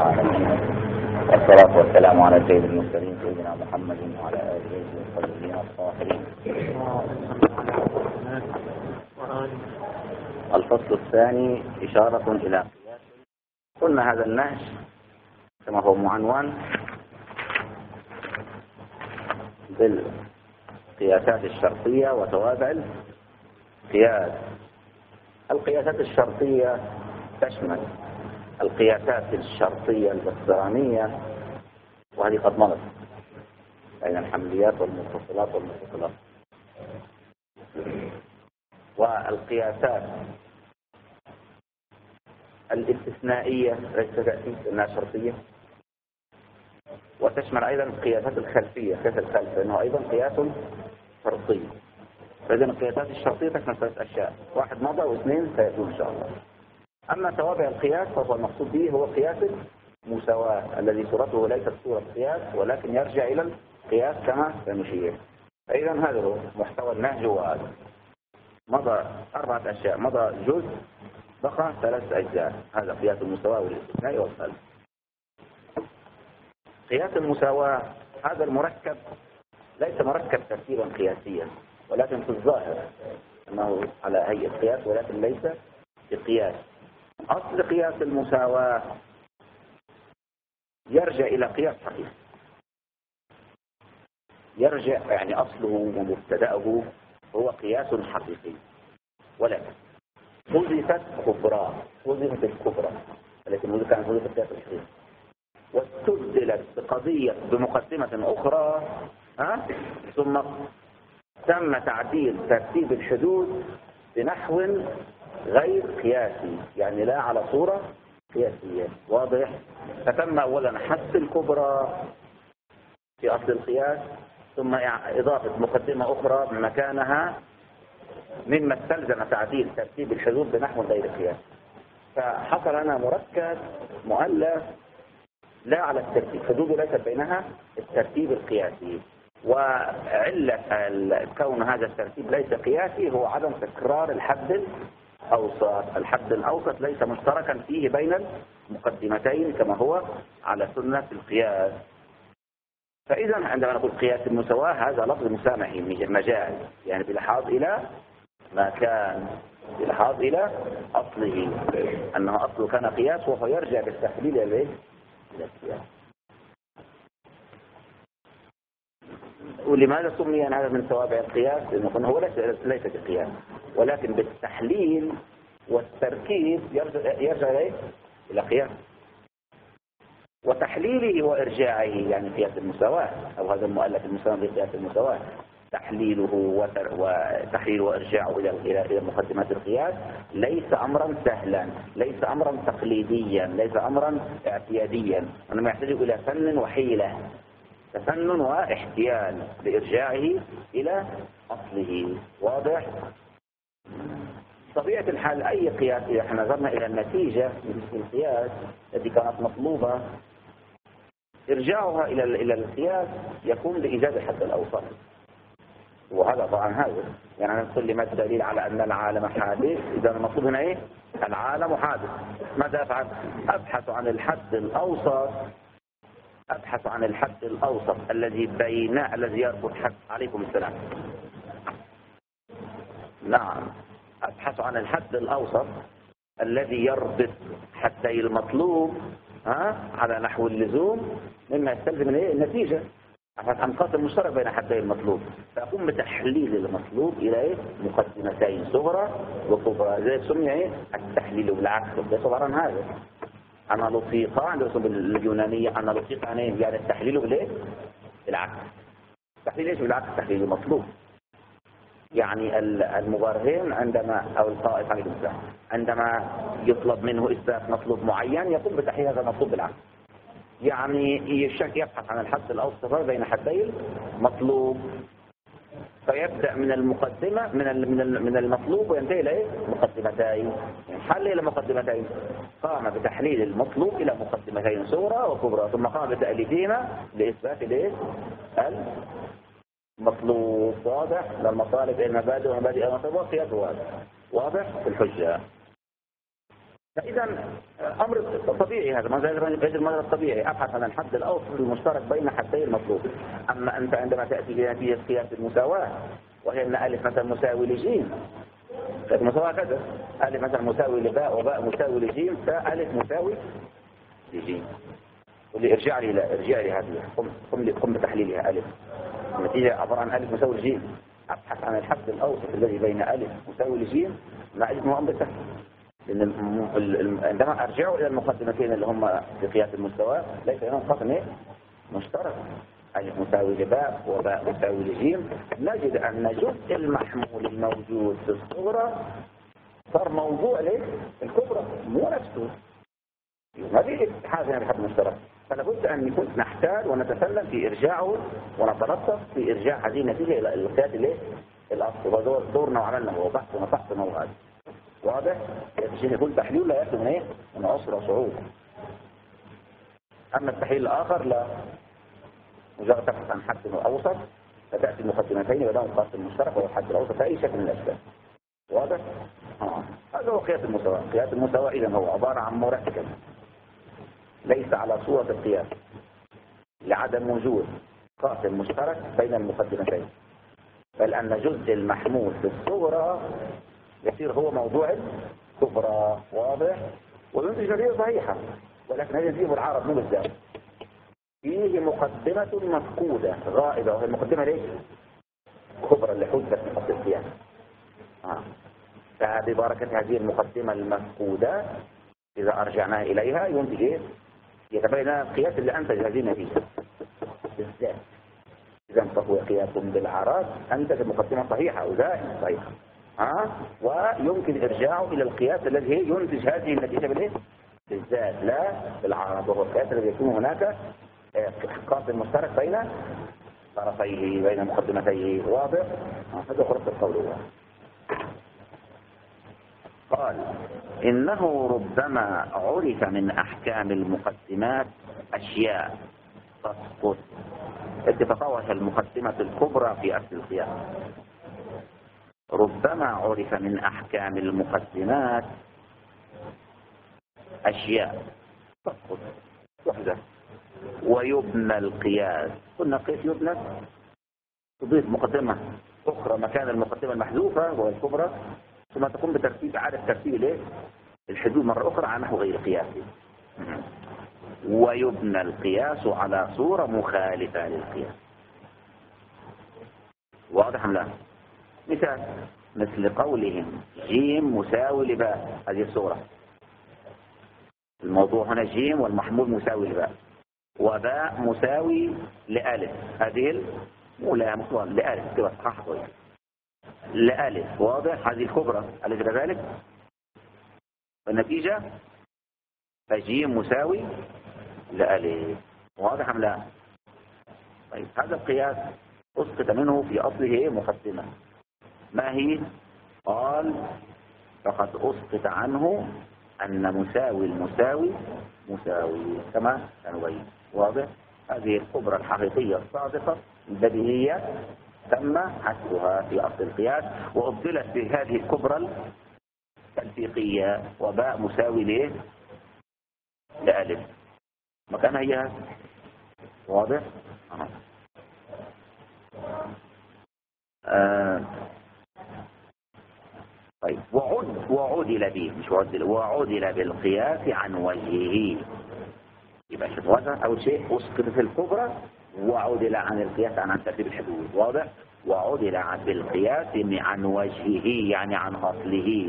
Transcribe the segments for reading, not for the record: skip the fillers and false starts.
العالمين، والصلاة والسلام على سيد المرسلين سيدنا محمد وعلى آله وصحبه الطاهرين. الفصل الثاني إشارة إلى قياس. قلنا هذا النهج كما هو معنون بالقياسات الشرطية وتوابع القياس. القياسات الشرطية تشمل القياسات الشرطية الاقترانية، وهذه قد مضت بين الحمليات والمنفصلات والمتصلات، والقياسات الاستثنائية ليس تأتي إنها شرطية، وتشمل أيضا القياسات الخلفية، قياس الخلف لأنه أيضا قياس شرطي. فإذا القياسات الشرطية تشمل ثلاث أشياء، واحد مضى واثنين سيأتون إن شاء الله. أما توابع القياس فهو المقصود به هو قياس المساواة الذي صورته ليست صورة قياس ولكن يرجع إلى القياس كما سنشير. فإذا هذا هو محتوى النهج. وهذا مضى أربعة أشياء، مضى جزء، بقى ثلاث أجزاء. هذا قياس المساواة والاستثناء والخلف. قياس المساواة هذا المركب ليس مركب ترتيبا قياسيا، ولكن في الظاهر أنه على هيئة قياس ولكن ليس بقياس. أصل قياس المساواة يرجع إلى قياس حقيقي، يرجع يعني أصله ومبتدأه هو قياس حقيقي، ولكن حذفت الكبرى التي كانت حذفت قياس الحقيقي واستبدلت بمقدمة أخرى، ثم تم تعديل ترتيب الحدود بنحو غير قياسي، يعني لا على صورة قياسية. واضح؟ فتم أولا حذف الكبرى في أصل القياس، ثم إضافة مقدمة أخرى مكانها مما استلزم تعديل ترتيب الحدود بنحو غير قياسي. فحصل لنا مركب مؤلف لا على الترتيب، حدوده ليست بينها الترتيب القياسي. وعلة كون هذا الترتيب ليس قياسي هو عدم تكرار الحد الأوسط. الحد الأوسط ليس مشتركا فيه بين المقدمتين كما هو على سنة القياس. فإذا عندما نقول قياس المساواة هذا لفظ مسامحي مجاز، يعني بلحاظ إلى ما كان، بلحاظ إلى أصله، أنه أصله كان قياس وهو يرجع بالتحليل إلى القياس. ولماذا سمي هذا من توابع القياس؟ لأنه هو ليس بقياس، ولكن بالتحليل والتركيب يرجع إلى قياس. وتحليله وإرجاعه يعني قياس المساواة، أو هذا المؤلف المسمى بقياس المساواة، تحليله وتحليل وإرجاعه إلى مقدمات القياس ليس أمرا سهلا، ليس أمرا تقليديا، ليس أمرا اعتياديا، وإنما يحتاج إلى فن وحيلة، تفنن واحتيال لإرجاعه إلى أصله. واضح؟ طبيعة الحال أي قياس إذا احنا نظرنا إلى النتيجة من القياس التي كانت مطلوبة، إرجاعها إلى القياس يكون لإيجاد الحد الأوسط. وهذا طبعا هذا يعني أنا نقول لما الدليل على أن العالم حادث؟ إذا المطلوب هنا إيه؟ العالم حادث. ماذا أفعل؟ أبحث عن الحد الأوسط، أبحث عن الحد الأوسط الذي يربط حد. عليكم السلام. نعم، أبحث عن الحد الأوسط الذي يربط حدي المطلوب على نحو اللزوم مما يستلزم النتيجة. أبحث عن قاسم مشترك بين حدي المطلوب، فأقوم بتحليل المطلوب إلى مقدمتين صغرى وكبرى، زي سمي التحليل بالعكس. ده عبارة عن هذا أنالوطيقة عند الرسوم اليونانية. أنالوطيقة يعني التحليل بالعكس. التحليل ايش بالعكس؟ التحليل المطلوب. يعني المبرهن عندما أو القائد عليه السلام عندما يطلب منه إثبات مطلوب معين يقوم بتحليل هذا المطلوب بالعكس. يعني يبحث عن الحد الأوسط بين حدي المطلوب، فيبدأ من المقدمة من المطلوب وينتهي إلى مقدمتين. يعني حل إلى مقدمتين، قام بتحليل المطلوب إلى مقدمتين صغرى وكبرى، ثم قام بتأليفهما لإثبات المطلوب. واضح؟ للمطالب إلى المبادئ ومبادئ المطلوب وقياسه واضح في الحجة. فإذا أمر طبيعي هذا، ما زال غير المدى الطبيعي، أبحث عن الحد الأوسط المشترك بين حدي المطلوب. أما أنت عندما تأتي بنتيجة قياس المساواة وهي أن ألف مثلا مساوي لجيم، المساواة كذا، ألف مثلا مساوي لباء وباء مساوي لجيم، فألف مساوي لجيم. واللي ارجع لي هذه، قم بتحليلها. ألف النتيجة عبارة عن ألف مساوي لجيم، أبحث عن الحد الأوسط الذي بين ألف مساوي لجيم مع اسمه أمر سهل. لأن عندما أرجعوا إلى المقدمتين اللي هم في قياس المستوى ليس لهم قسم مشترك، ألف مساوي لباء وباء مساوي لجيم، نجد أن جزء المحمول الموجود في الصغرى صار موضوع للكبرى مو نفسه، ما في حاجة بحد مشترك. فلا بد أن يكون نحتاج ونتسلم في إرجاعه ونتلطف في إرجاع هذه النتيجة إلى القياس الأصل. ودورنا وعملنا هو بحث ونفحص هذا واضح. الشيء يقول تحليل لا يأتي من ايه؟ من عسر وصعوبة. اما التحليل الاخر لا، مجرد تبحث عن حد اوسط فتأتي المقدمتين ولهم قاسم مشترك وهو الحد الاوسط في اي شكل من الاشكال. واضح؟ هذا هو قياس المساواة. قياس المساواة اذا هو عبارة عن مركب ليس على صورة القياس لعدم وجود قاسم مشترك بين المقدمتين، بل ان جزء المحمول في الصغرى يصير هو موضوع كبرى. واضح؟ وينتج نتيجة صحيحة، ولكن هذا فيه العرض مو بالذات، فيه مقدمة مفقودة غائبة، وهي المقدمة ليش؟ كبرى اللي حدثت من قبل القياس. فببركة هذه المقدمة المفقودة إذا أرجعناها إليها ينتج إيه؟ يتبين القياس اللي أنتج هذه النتيجة بالذات. إذا فهو قياس بالعرض أنتج مقدمة صحيحة وزائد صحيحة. ويمكن إرجاعه إلى القياس الذي ينتج هذه النتيجة بالإيه؟ بالذات لا بالعرض، وهو القياس الذي يكون هناك قاسم مشترك بين طرفيه بين مقدمتيه. واضح؟ هذا خلاصة القول. قال إنه ربما عرف من أحكام المقدمات أشياء تسقط اتفقوها المقدمة الكبرى في أصل القياس. ربما عرف من أحكام المقدمات أشياء تسقط وحدة ويبنى القياس. قلنا قياس يبنى تضيف مقدمة أخرى مكان المقدمة المحذوفة وهي الكبرى، ثم تقوم بترتيب إعادة ترتيب الحدود مرة أخرى على نحو غير قياسي. ويبنى القياس على صورة مخالفة للقياس. واضح أم لا؟ مثال مثل قولهم جيم مساوي لباء، هذه الصورة. الموضوع هنا جيم والمحمول مساوي لباء، وباء مساوي لألف، هذه لألف كده صح لألف. واضح؟ هذه الكبرى ألف كذلك. والنتيجة فجيم مساوي لألف. واضح أم لا؟ طيب هذا القياس أسقط منه في أصله مقدمة. ما هي؟ قال فقد أسقط عنه أن مساوي المساوي مساوي كما سنبين. واضح؟ هذه الكبرى الحقيقية الصادقة البديهية تم حذفها في أصل القياس وأبدلت بهذه الكبرى التلفيقية وباء مساوي لألف مكانها هي. واضح؟ طيب وعدل به، مش وعدل بالقياس عن وجهه. يبقى شوف هذا أول شيء أسقط الكبرى وعدل عن القياس عن ترتيب الحدود. واضح؟ وعدل بالقياس عن وجهه يعني عن أصله.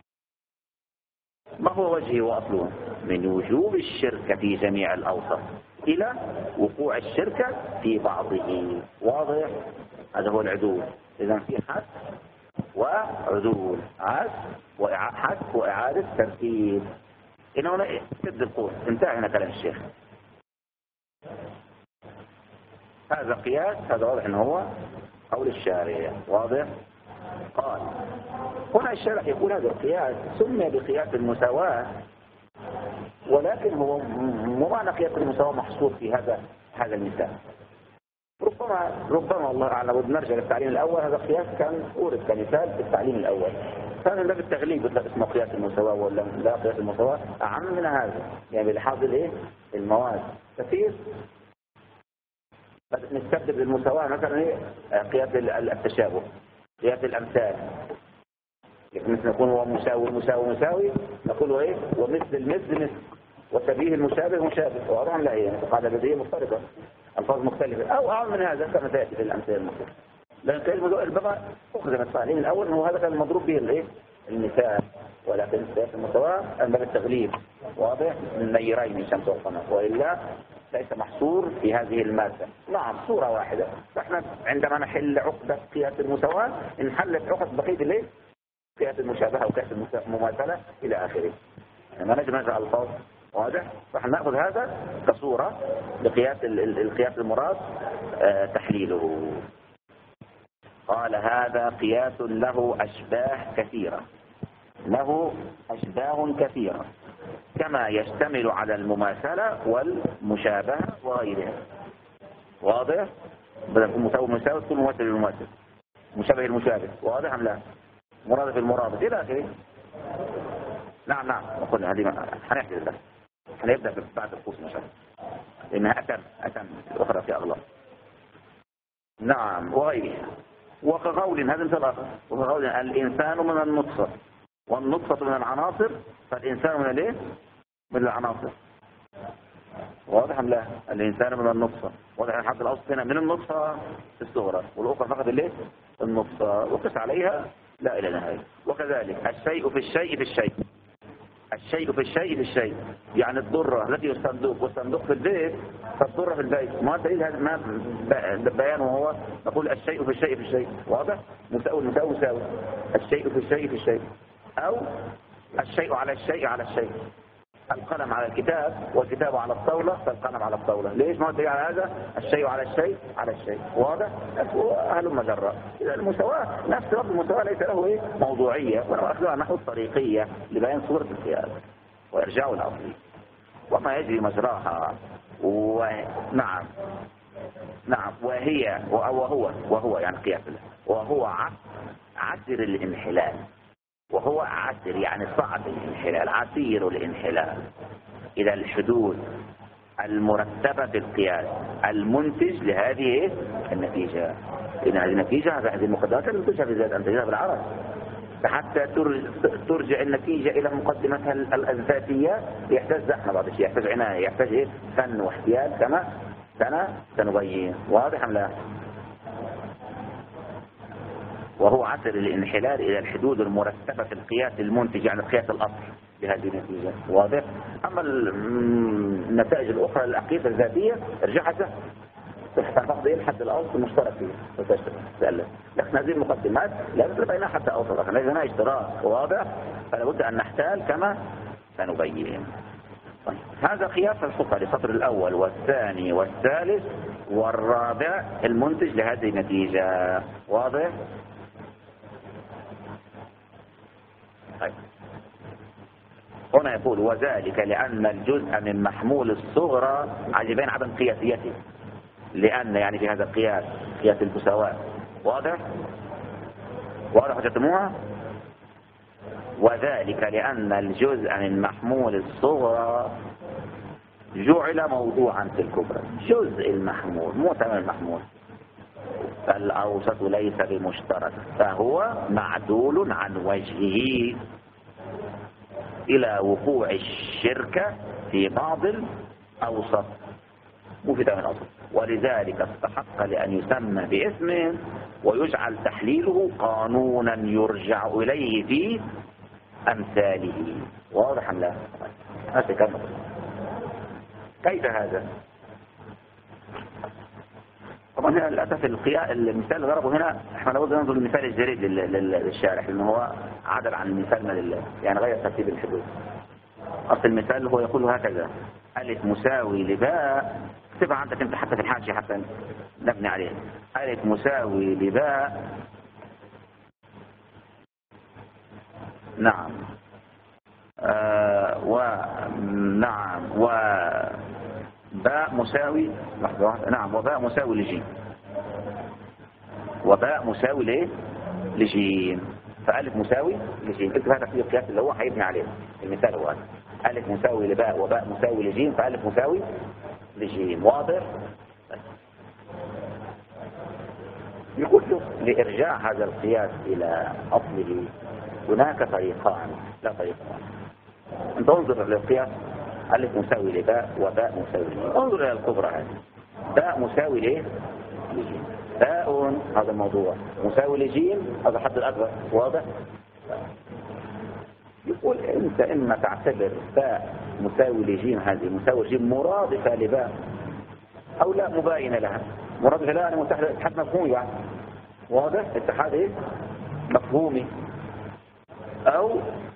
ما هو وجهه وأصله؟ من وجوب الشرك في جميع الأوصاف إلى وقوع الشرك في بعضه. واضح؟ هذا هو العدول. إذا في حذف وعدول، حذف وإعادة ترتيب. هنا سد القوس، انتهى هنا كلام الشيخ. هذا قياس، هذا واضح انه هو قول الشارع. واضح؟ قال هنا الشارع يقول هذا القياس سمي بقياس المساواة، ولكن هو مو معنى قياس المساواة محصور في هذا المثال. ربما الله أعلم. ونرجع للتعليم الأول، هذا قياس كان أورد كمثال في التعليم الأول، هذا من باب التغليب، يطلق اسمه قياس المساواة ولا لا قياس المساواة أعم من هذا، يعني بلحاظ الايه المواد كثير. نستبدل بالمساواة مثلا ايه قياس التشابه، قياس الأمثال، مثل نقول هو مساوي مساوي نقول ايه ومثل المثل مثل، وشبيه المشابه مشابه، وأرام لا يعني قاعدة بديهية مختلفة، ألفاظ مختلفة أو أعم من هذا كما تأتي في الأمثال المختلفة. لأن قياس البقاء أخذ الصالحين الأول أنه هذا كان المضروب به الايه المثال، ولكن قياس المساواة من التغليب واضح من نيرين الشمس والقمر، وإلا ليس محصور في هذه المادة. نعم صورة واحدة، فإحنا عندما نحل عقدة قياس المساواة انحلت عقد بقية الايه قياس المشابهة وقياس المماثلة إلى آخره، يعني ما نجمع الألفاظ واضح. فإحنا نأخذ هذا كصورة لقياس القياس المراد تحليله. قال هذا قياس له أشباه كثيرة، له أشباه كثيرة كما يشتمل على المماثلة والمشابهة وغيرها. واضح؟ بدل يكون مساوي تكون مماثل للمماثل، مشابه المشابه، واضح أم لا؟ مرادف المرادف إلى آخره. نعم وقلنا هذه هنحكي لله، هنبدأ بعد القوس إن شاء الله لأنها أتم الأخرى في أغلب. نعم وغيرها. وكقول هذا مثل آخر، وكقول الإنسان من النطفة والنطفة من العناصر، فالإنسان من الايه؟ من العناصر. واضح أم لا؟ الإنسان من النطفة، واضح الحد الأوسط هنا من النطفة الصغرى، والأخرى فقط الايه؟ النطفة، وقس عليها لا إلى نهاية. وكذلك الشيء في الشيء في الشيء، الشيء في الشيء في الشيء، يعني الضرة التي الصندوق والصندوق في البيت، فالضرة في البيت، ما دليل هذا ما بيان، وهو نقول الشيء في الشيء في الشيء. واضح؟ مساوي الشيء في الشيء في الشيء، أو الشيء على الشيء على الشيء، القلم على الكتاب والكتاب على الطاولة فالقلم على الطاولة. ليش ما دليل على هذا؟ الشيء على الشيء على الشيء. واضح؟ هلم جرا. إذا المساواة نفس رب المساواة ليس له ايه موضوعية، ولو أخذها نحو الطريقية لبيان صورة القياس وإرجاع الأصل وما يجري مجراها. ونعم وهو يعني قياس له، وهو عسر الانحلال، وهو عسر يعني صعب الانحلال، عسير الانحلال إلى الحدود المرتبة في القياس المنتج لهذه النتيجة. إن هذه النتيجة هذه المقدمات المنتجة في ذات أنتجها بالعرض، فحتى ترجع النتيجة إلى مقدمتها الذاتية يحتاج زحمة بعض الشيء، يحتاج عناية، يحتاج فن واحتياج كما سنبين. واضح أم لا؟ وهو عسر الانحلال إلى الحدود المرتبة في القياس المنتج، يعني القياس الأصل بهذه النتيجة. واضح؟ أما النتائج الأخرى الأقيسة الذاتية ارجعها حتى تقضي الحد الأوسط المشترك فيه وتسأل. لكن هذه المقدمات لا يصل بينها حتى أوسط، ليس هنا اشتراك. واضح؟ فلا بد أن نحتال كما سنبين. طيب. هذا قياس السطر للسطر الأول والثاني والثالث والرابع المنتج لهذه النتيجة. واضح؟ طيب. هنا يقول وذلك لأن الجزء من محمول الصغرى عجبين عدم قياسيته، لأن يعني في هذا القياس قياس المساواة. واضح؟ حجتموها؟ وذلك لأن الجزء من محمول الصغرى جعل موضوعا في الكبرى. جزء المحمول مو تمام المحمول، فالأوسط ليس بمشترك، فهو معدول عن وجهه إلى وقوع الشركة في بعض الأوسط، مو في تمام الأوسط، ولذلك استحق لأن يسمى باسم ويجعل تحليله قانونا يرجع إليه في أمثاله. واضح أم لا؟ كيف هذا؟ طبعا هنا للأسف المثال اللي ضربه هنا احنا لابد ننظر للمثال الجديد للشارح، لأنه هو عدل عن المثال يعني غير ترتيب الحدود. أصل المثال هو يقول هكذا: ألف مساوي لباء، اكتبها عندك انت حتى في الحاشية حتى نبني عليه. ألف مساوي لباء، نعم ونعم وباء مساوي، لحظة واحدة، نعم وباء مساوي لجيم، وباء مساوي ليه؟ لجيم. فألف مساوي لجيم. اكتب هذا في القياس اللي هو هيبني عليه المثال هو هذا. ألف مساوي لباء وباء مساوي لجيم فألف مساوي لجيم. واضح؟ يقول له لإرجاع هذا القياس إلى أصله هناك طريقان لا طريقة واحدة. أنت انظر للقياس ألف مساوي لباء وباء مساوي لجيم. انظر إلى الكبرى هذه. باء مساوي لجيم. باء هذا الموضوع مساوي لجيم هذا الحد الأكبر. واضح؟ يقول أنت إما تعتبر باء مساوي لجيم هذه مساوي لجيم مرادفة لباء أو لا مباينة لها. مرادفة لها أنا متحد اتحاد مفهومي يعني. واضح؟ اتحاد إيه؟ مفهومي. أو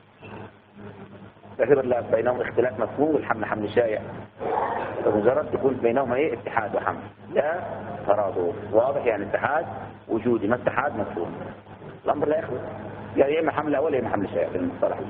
تعتبر لا بينهم اختلاف مفهوم والحمل حمل شائع فمجرد تكون بينهما ايه اتحاد وحمل لا ترادف. واضح؟ يعني اتحاد وجودي ما اتحاد مفهوم. الأمر لا يخلص يعني يا إما حمل أول يا إما حمل شائع في المصطلح.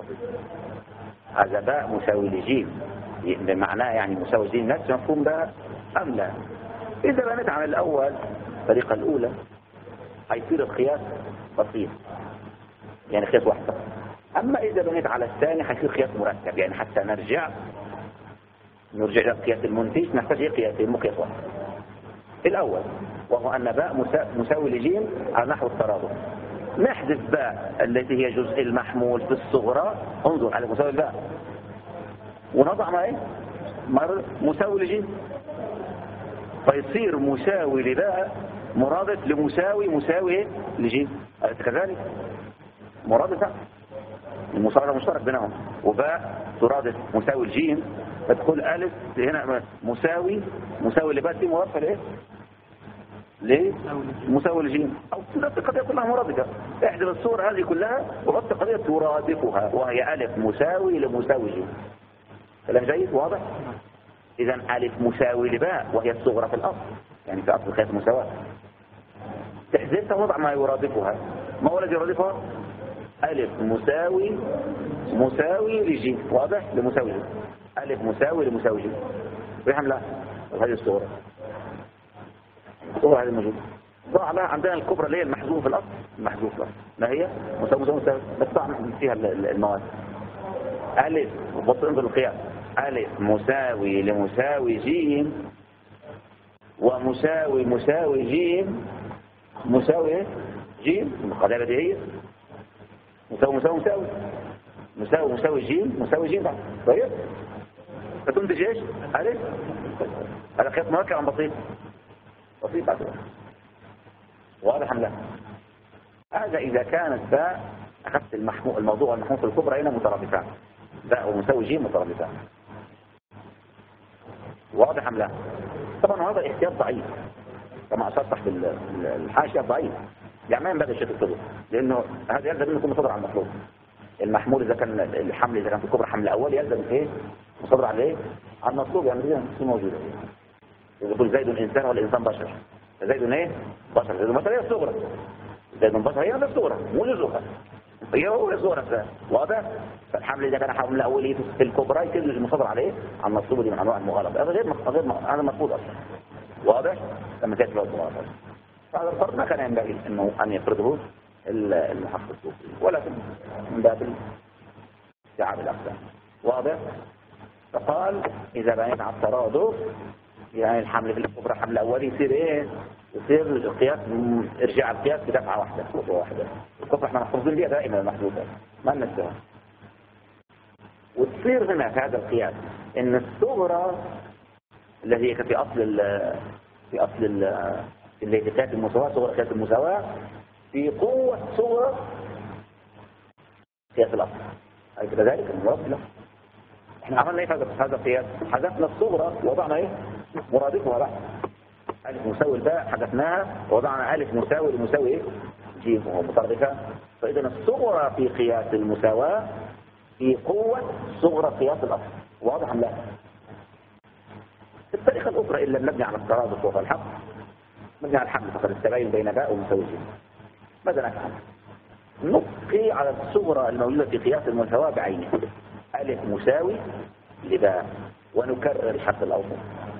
هذا باء مساوي لجيم بمعناه يعني مساوي جيم نفس مفهوم باء أم لا؟ إذا بنيت على الأول الطريقة الأولى هيصير القياس بسيط يعني قياس واحد. أما إذا بنيت على الثاني هيصير قياس مركب يعني حتى نرجع إلى القياس المنتج نحتاج إيه قياسين مو قياس واحد. الأول وهو أن باء مساوي لجيم على نحو الترادف. نحذف باء التي هي جزء المحمول في الصغرى. انظر على مساوي الباء ونضع ما إيه مساوي لجيم فيصير مساوي لباء مرادف لمساوي مساوي لجيم. كذلك مرادفة المصارعة مشترك بينهم وباء ترادف مساوي الجيم فتقول ألف هنا مساوي لباء دي مرادفة لإيه؟ ليه؟ مساوي الجيم أو تنفي قضية كلها مرادفة. احذف الصور هذه كلها وحط قضية ترادفها وهي ألف مساوي لمساوي جيم. كلام جيد واضح؟ إذا ألف مساوي لباء وهي الصغرى في الأصل يعني في أصل قياس المساواة تحذفها وضع ما يرادفها. ما هو الذي يرادفها؟ ألف مساوي لجيم. واضح؟ لمساوي جيم. ألف مساوي لمساوي جيم فهم لا هذه الصغرى هذه الموجودة. ضع لها عندنا الكبرى اللي هي المحذوف في الأصل المحذوف ما هي مساوي بس ضع فيها المواد. ألف بص انظر القياس ألف مساوي لمساوي جيم ومساوي جيم مساوي جيم القضية بديهية مساوي جيم مساوي جيم طيب فتنتج ايش؟ ألف. هذا قياس مركب عن بسيط بعد واضح أم لا؟ هذا إذا كانت باء أخذت الموضوع المحمول في الكبرى هنا مترادفان باء ومساوي جيم مترادفان. واضح أم لا؟ طبعا هذا احتياط ضعيف كما أشرت تحت الحاشية ضعيف يعني ما ينبغي الشيء الكبرى لأنه هذا يلزم أنه يكون مصدر على المطلوب. المحمول إذا كان الحمل إذا كان في الكبرى حمل أول يلزم إيه؟ مصدر على إيه؟ على المطلوب يعني دي موجودة. يقول زيد إنسان والإنسان بشر. زيد إيه؟ بشر. زيد بشر هي الصغرى. زيد بشر هي الصغرى مو جزءها. هي هو الصغرى. واضح؟ فالحمل إذا كان حمل أولي في الكبرى يكون المصدر عليه على المطلوب دي من أنواع المغالطة. هذا غير هذا مرفوض أصلا. واضح؟ لما كانت له المغالطة. هذا الفرق ما كان ينبغي إنه أن يفرضه المحقق الصوفي ولكن من باب استيعاب الأقسام. واضح؟ فقال إذا بنيت على الترادف يعني الحمل في الكبرى حمل أولي يصير إيه؟ يصير القياس ارجاع القياس بدفعة واحدة خطوة واحدة. الكفر احنا محفوظين بها دائما المحدودة ما ننساها. وتصير هنا في هذا القياس إن الصغرى التي هي في أصل اللي هي قياس المساواة صغرى قياس المساواة في قوة صغرى قياس الأصل. أي كذلك المراد له. احنا عملنا ايه في هذا القياس؟ حذفنا الصغرى ووضعنا ايه؟ مرادفها بقى. ألف مساوي الباء حذفناها ووضعنا ألف مساوي لمساوي ايه؟ جيم وهو مترادفة. فإذا الصغرى في قياس المساواة في قوة صغرى قياس الأصل. واضح أم لا؟ الطريقة الأخرى إلا المبني على الترادف وهو الحق مبني على الحمل فقد التباين بين باء ومساوي جيم. ماذا نفعل؟ نبقي على الصغرى الموجودة في قياس المساواة بعينها ألف مساوي لباء ونكرر الحرف الأوسط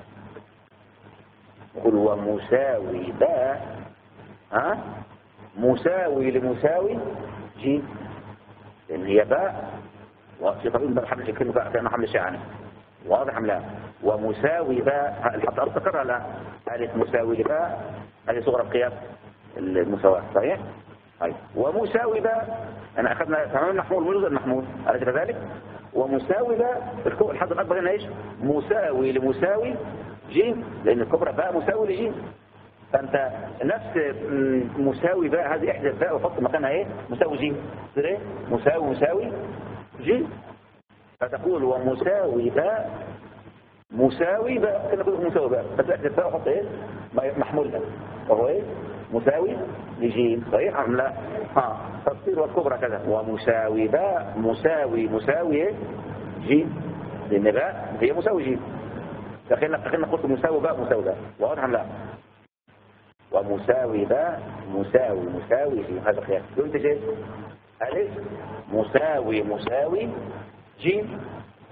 نقول هو مساوي باء مساوي لمساوي جيم، لأن هي باء وفي طبيب من حمل كلمة باء كأنه حمل شيء عنه، واضح أم لا؟ ومساوي باء الحط أرتكرها لا، ألف مساوي لباء هذه صغرى القياس المساواة صحيح؟ طيب ومساوي باء أنا أخذنا تمام المحمول مو جزء المحمول أليس كذلك؟ ومساوي باء الحد الأكبر هنا إيش؟ مساوي لمساوي جيم، لأن الكبرى باء مساوي لجيم، فأنت نفس مساوي باء هذه إحدى الباء وحط مكانها إيه؟ مساوي جيم، تصير إيه؟ مساوي جيم، فتقول ومساوي باء مساوي باء كما تقول مساوي باء بس إحدى الباء وحط إيه؟ محمول ده وهو إيه؟ مساوي لجيم صحيح أم لا؟ تصير والكبرى كذا ومساوي باء مساوي إيه؟ جيم، لأن باء هي مساوي جيم، دخلنا قلت مساوي باء واضح أم لا؟ ومساوي باء مساوي جيم، هذا قياس ينتج ايه؟ ألف مساوي جيم،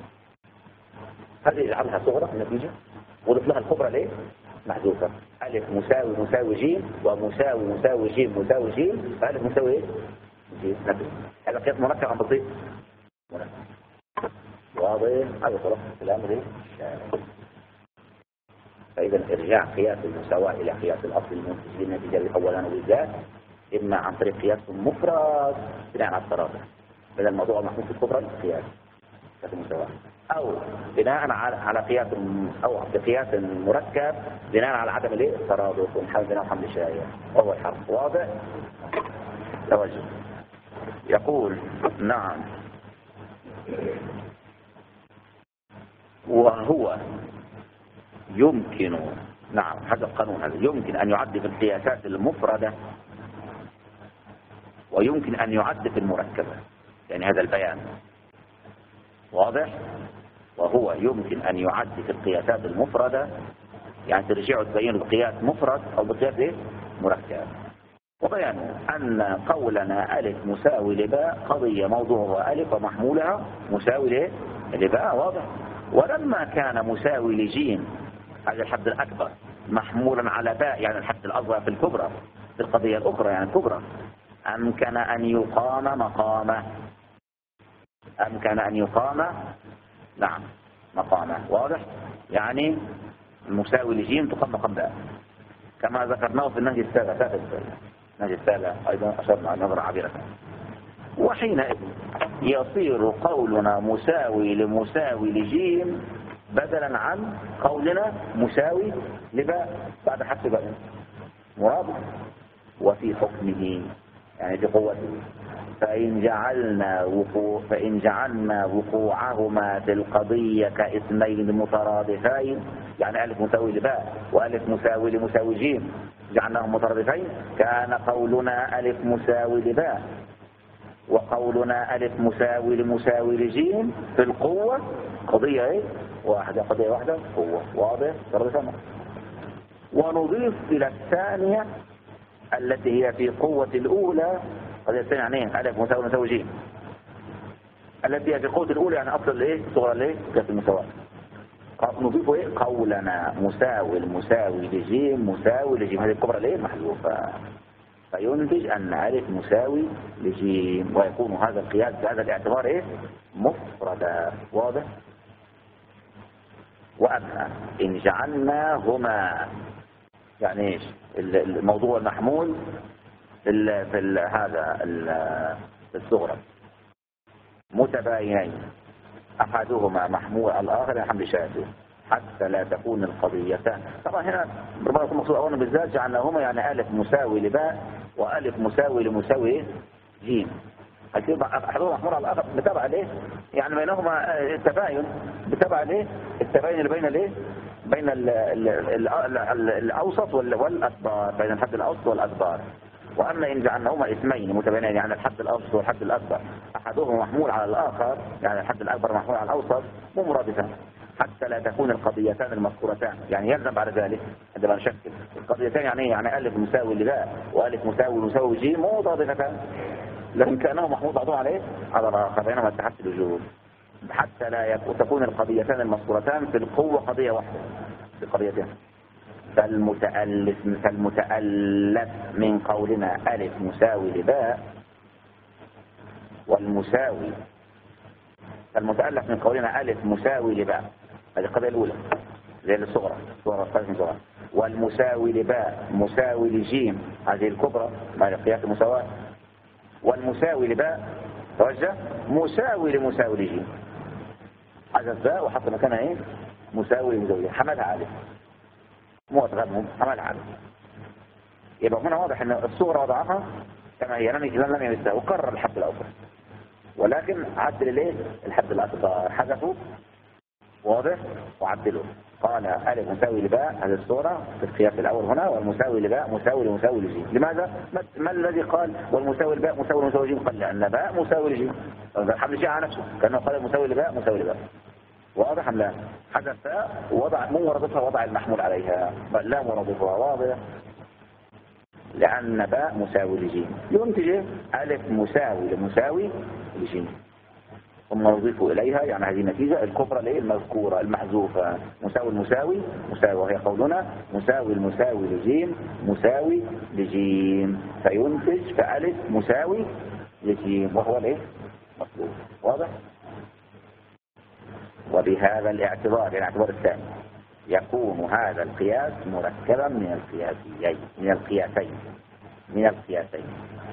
هذه يجعلها صغرى النتيجة وضف لها الكبرى ليه؟ محذوفة، ألف مساوي جيم ومساوي جيم فألف مساوي ايه؟ جيم نفسه، هذا قياس مركب عن بسيط مركب واضح. هذا خلاص الكلام ده فإذا إرجاع قياس المساواة إلى قياس الأصل المنتج للنتيجة الأولان والذات إما عن طريق قياس مفرد بناء على الترابط بدل الموضوع المحمول في الكبرى قياس المساواة، أو بناء على قياس أو بقياس مركب بناء على عدم الترابط بناء حمل الشايع وهو الحرف واضح. توجه يقول نعم وهو يمكن نعم هذا القانون هذا يمكن أن يعد في القياسات المفردة ويمكن أن يعد في المركبة، يعني هذا البيان واضح. وهو يمكن أن يعد في القياسات المفردة يعني ترجعوا تبينوا بقياس مفرد أو بقياس إيه؟ مركب. وبيانوا أن قولنا ألف مساوي لباء قضية موضوعها ألف ومحمولها مساوي لباء واضح. ولما كان مساوي لجيم هذا الحد الأكبر محمولا على باء يعني الحد الأصغر في الكبرى في القضية الأخرى يعني الكبرى أمكن أن يقام مقامه نعم مقامه واضح، يعني المساوي لجيم تقام مقام باء كما ذكرناه في النهج السابع أيضا أشرنا نظرة عبيرة. وحينئذ يصير قولنا مساوي لمساوي لجيم بدلا عن قولنا مساوي لباء بعد حذف باء مراد وفي حكمه يعني في قوته فإن جعلنا وقوعهما في القضية كاسمين مترادفين يعني ألف مساوي لباء وألف مساوي لمساوي جيم جعلناهم مترادفين كان قولنا ألف مساوي لباء وقولنا ألف مساوي لمساوي لجيم في القوة قضية ايه؟ قضية واحدة قوة واضح ترادفين. ونضيف إلى الثانية التي هي في قوة الأولى قضية الثانية يعني ألف مساوي جيم التي هي في قوة الأولى يعني أصل الإيه صغرى الإيه كانت المساواة نضيف إيه قولنا مساوي لجيم هذه الكبرى الإيه محذوفة فينتج أن ألف مساوي لجيم ويكون هذا القياس بهذا الاعتبار إيه مفردا واضح. وأما إن جعلناهما يعني إيش الموضوع المحمول في هذا الصغرى متباينين أحدهما محمول على الآخر حمل شاذ حتى لا تكون القضيتان. طبعا هنا ربما يكون مقصود أولا بالذات جعلناهما يعني ألف مساوي لباء وألف مساوي لمساوي جيم أحدهما محمول على الآخر بتبع ليه يعني بينهما التباين بتبع ليه التباين اللي بين ليه بين الأوسط والأكبر بين الحد الأوسط والأكبر. وأما إن جعلناهما اسمين متباينين يعني الحد الأوسط والحد الأكبر أحدهما محمول على الآخر يعني الحد الأكبر محمول على الأوسط مو مرادفان حتى لا تكون القضيتان المذكورتان يعني يلزم بعد ذلك عندما نشكل القضيتان يعني ألف مساوي لباء وألف مساوي جيم مو مرادفتان لكن كأنه محمول بعضهم عليه على الآخر بينما اتحاد الوجوب حتى لا تكون القضيتان المذكورتان في القوة قضية واحدة في قضيتين. فالمتألف من قولنا ألف مساوي لباء والمساوي. المتألف من قولنا ألف مساوي لباء، هذه القضية الأولى زي الصغرى، والمساوي لباء مساوي لجيم، هذه الكبرى مع قياس المساواة. والمساوي لباء توجه مساوي لمساوي لجيم، حذف باء وحط مكانها ايه مساوي لمساوي، حملها عليه مو اتغمهم حملها عليه. يبقى هنا واضح ان الصغرى وضعها كما هي لم يمسها وقرر الحد الاوسط، ولكن عدل ليه الحد الاكبر حذفه واضح وعدله. قال ألف مساوي لباء هذه الصورة في القياس الأول هنا، والمساوي لباء مساوي لمساوي لجيم. لماذا؟ ما الذي قال والمساوي لباء مساوي لمساوي لجيم؟ قال لأن باء مساوي لجيم، الحمل شيء على نفسه كأنه قال المساوي لباء مساوي لباء. واضح أم لا؟ حذف باء ووضع مو مرادفها وضع المحمول عليها، بل لا مرادفها واضح، لأن باء مساوي لجيم ينتج ألف مساوي لمساوي لجيم، ثم نضيف إليها يعني هذه النتيجة الكبرى ليه المذكورة المحذوفة مساوي المساوي مساوي، وهي قولنا مساوي المساوي لجيم مساوي لجيم، فينتج فألف مساوي لجيم وهو الايه مطلوب. واضح؟ وبهذا الاعتبار الاعتبار الثاني يكون هذا القياس مركبا من القياسين.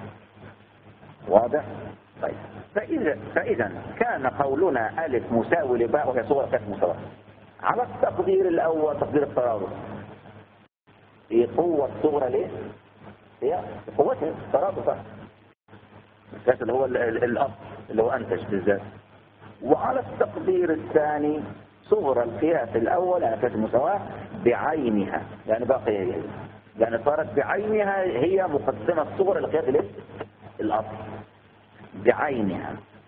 واضح؟ طيب فإذا كان قولنا ألف مساوي لباء وهي صورة قياس مساواة على التقدير الأول تقدير الترادف في قوة صغرى ليه؟ هي قوتها الترادف القياس اللي هو الأصل اللي هو أنتج بالذات. وعلى التقدير الثاني صغرى القياس الأول يعني قياس المساواة بعينها، يعني باقية هي يعني صارت بعينها هي مقدمة صغرى لقياس الأصل بعينها،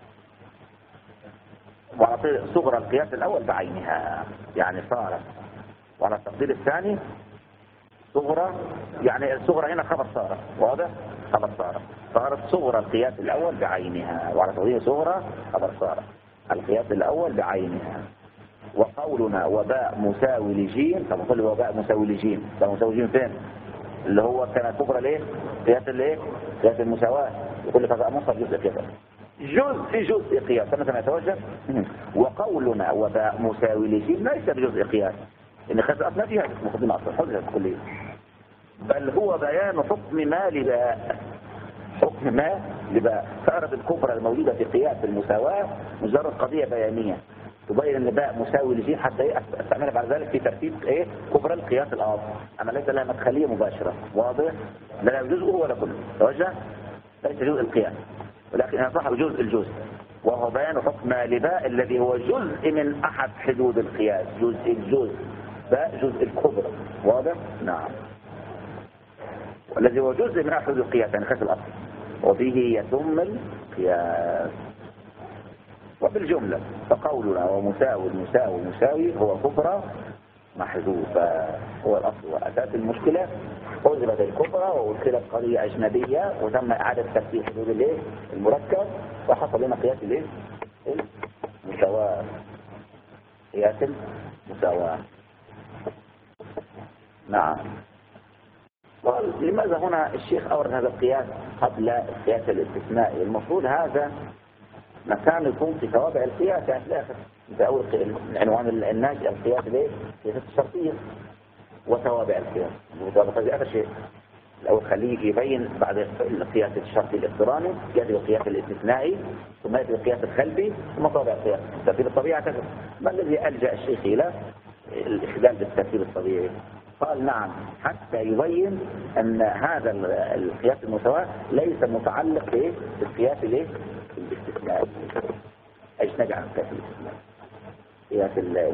وعلى صغرى القياس الأول بعينها يعني صارت. وعلى التقدير الثاني صغرى يعني الصغرى هنا خبر صارت، واضح؟ خبر صارت صغرى القياس الأول بعينها، وعلى تقدير صغرى خبر صارت القياس الأول بعينها. وقولنا وباء مساوي لجيم، طب نقول وباء مساوي لجيم، ده مساوي لجيم فين؟ اللي هو كان كبرى ليه؟ قياس الايه؟ قياس المساواة. يقول لك هذا مصدر جزء كذا جزء قياس كما يتوجه. وقولنا وباء مساوي لجيم ليس بجزء قياس، ان قياس الاصل فيها مقدمة اصلا حجة كلية، بل هو بيان حكم ما لباء، حكم ما لباء. صارت الكبرى الموجودة في قياس المساواة مجرد قضية بيانية تبين ان باء مساوي لجيم حتى استعملها بعد ذلك في ترتيب ايه كبرى القياس الاصل، اما ليس لها مدخليه مباشره. واضح؟ لا جزء ولا كله توجه، ليس جزء القياس ولكن هي صاحب الجزء وهو بيان حكم لباء الذي هو جزء من احد حدود القياس، جزء باء جزء الكبرى. واضح؟ نعم، والذي هو جزء من احد حدود القياس يعني قياس الاصل، وبه يتم القياس. وبالجملة فقولنا ومساوي مساوي هو كبرى محذوفة، هو الأصل وأساس المشكلة. حذفت الكبرى وأدخلت قضية أجنبية وتم إعادة ترتيب حدود المركب وحصل لنا قياس المساواة، قياس المساواة. نعم. لماذا هنا الشيخ أورد هذا القياس قبل القياس الاستثنائي؟ المفروض هذا مكان يكون في توابع القياس يعني في الآخر، ده أول عنوان الناجي القياس ليه؟ قياس الشرطية وتوابع القياس. هذا آخر شيء الأول خليه يبين بعد القياس الشرطي الاقتراني يأتي القياس الاستثنائي ثم يأتي القياس الخلفي ثم توابع القياس. ترتيب الطبيعة كذا. ما الذي ألجأ الشيخ إلى الإخلال بالترتيب الطبيعي؟ قال نعم حتى يبين أن هذا القياس المساواة ليس متعلق بالقياس الاستثنائي، أجنبي عن قياس الاستثنائي. قياس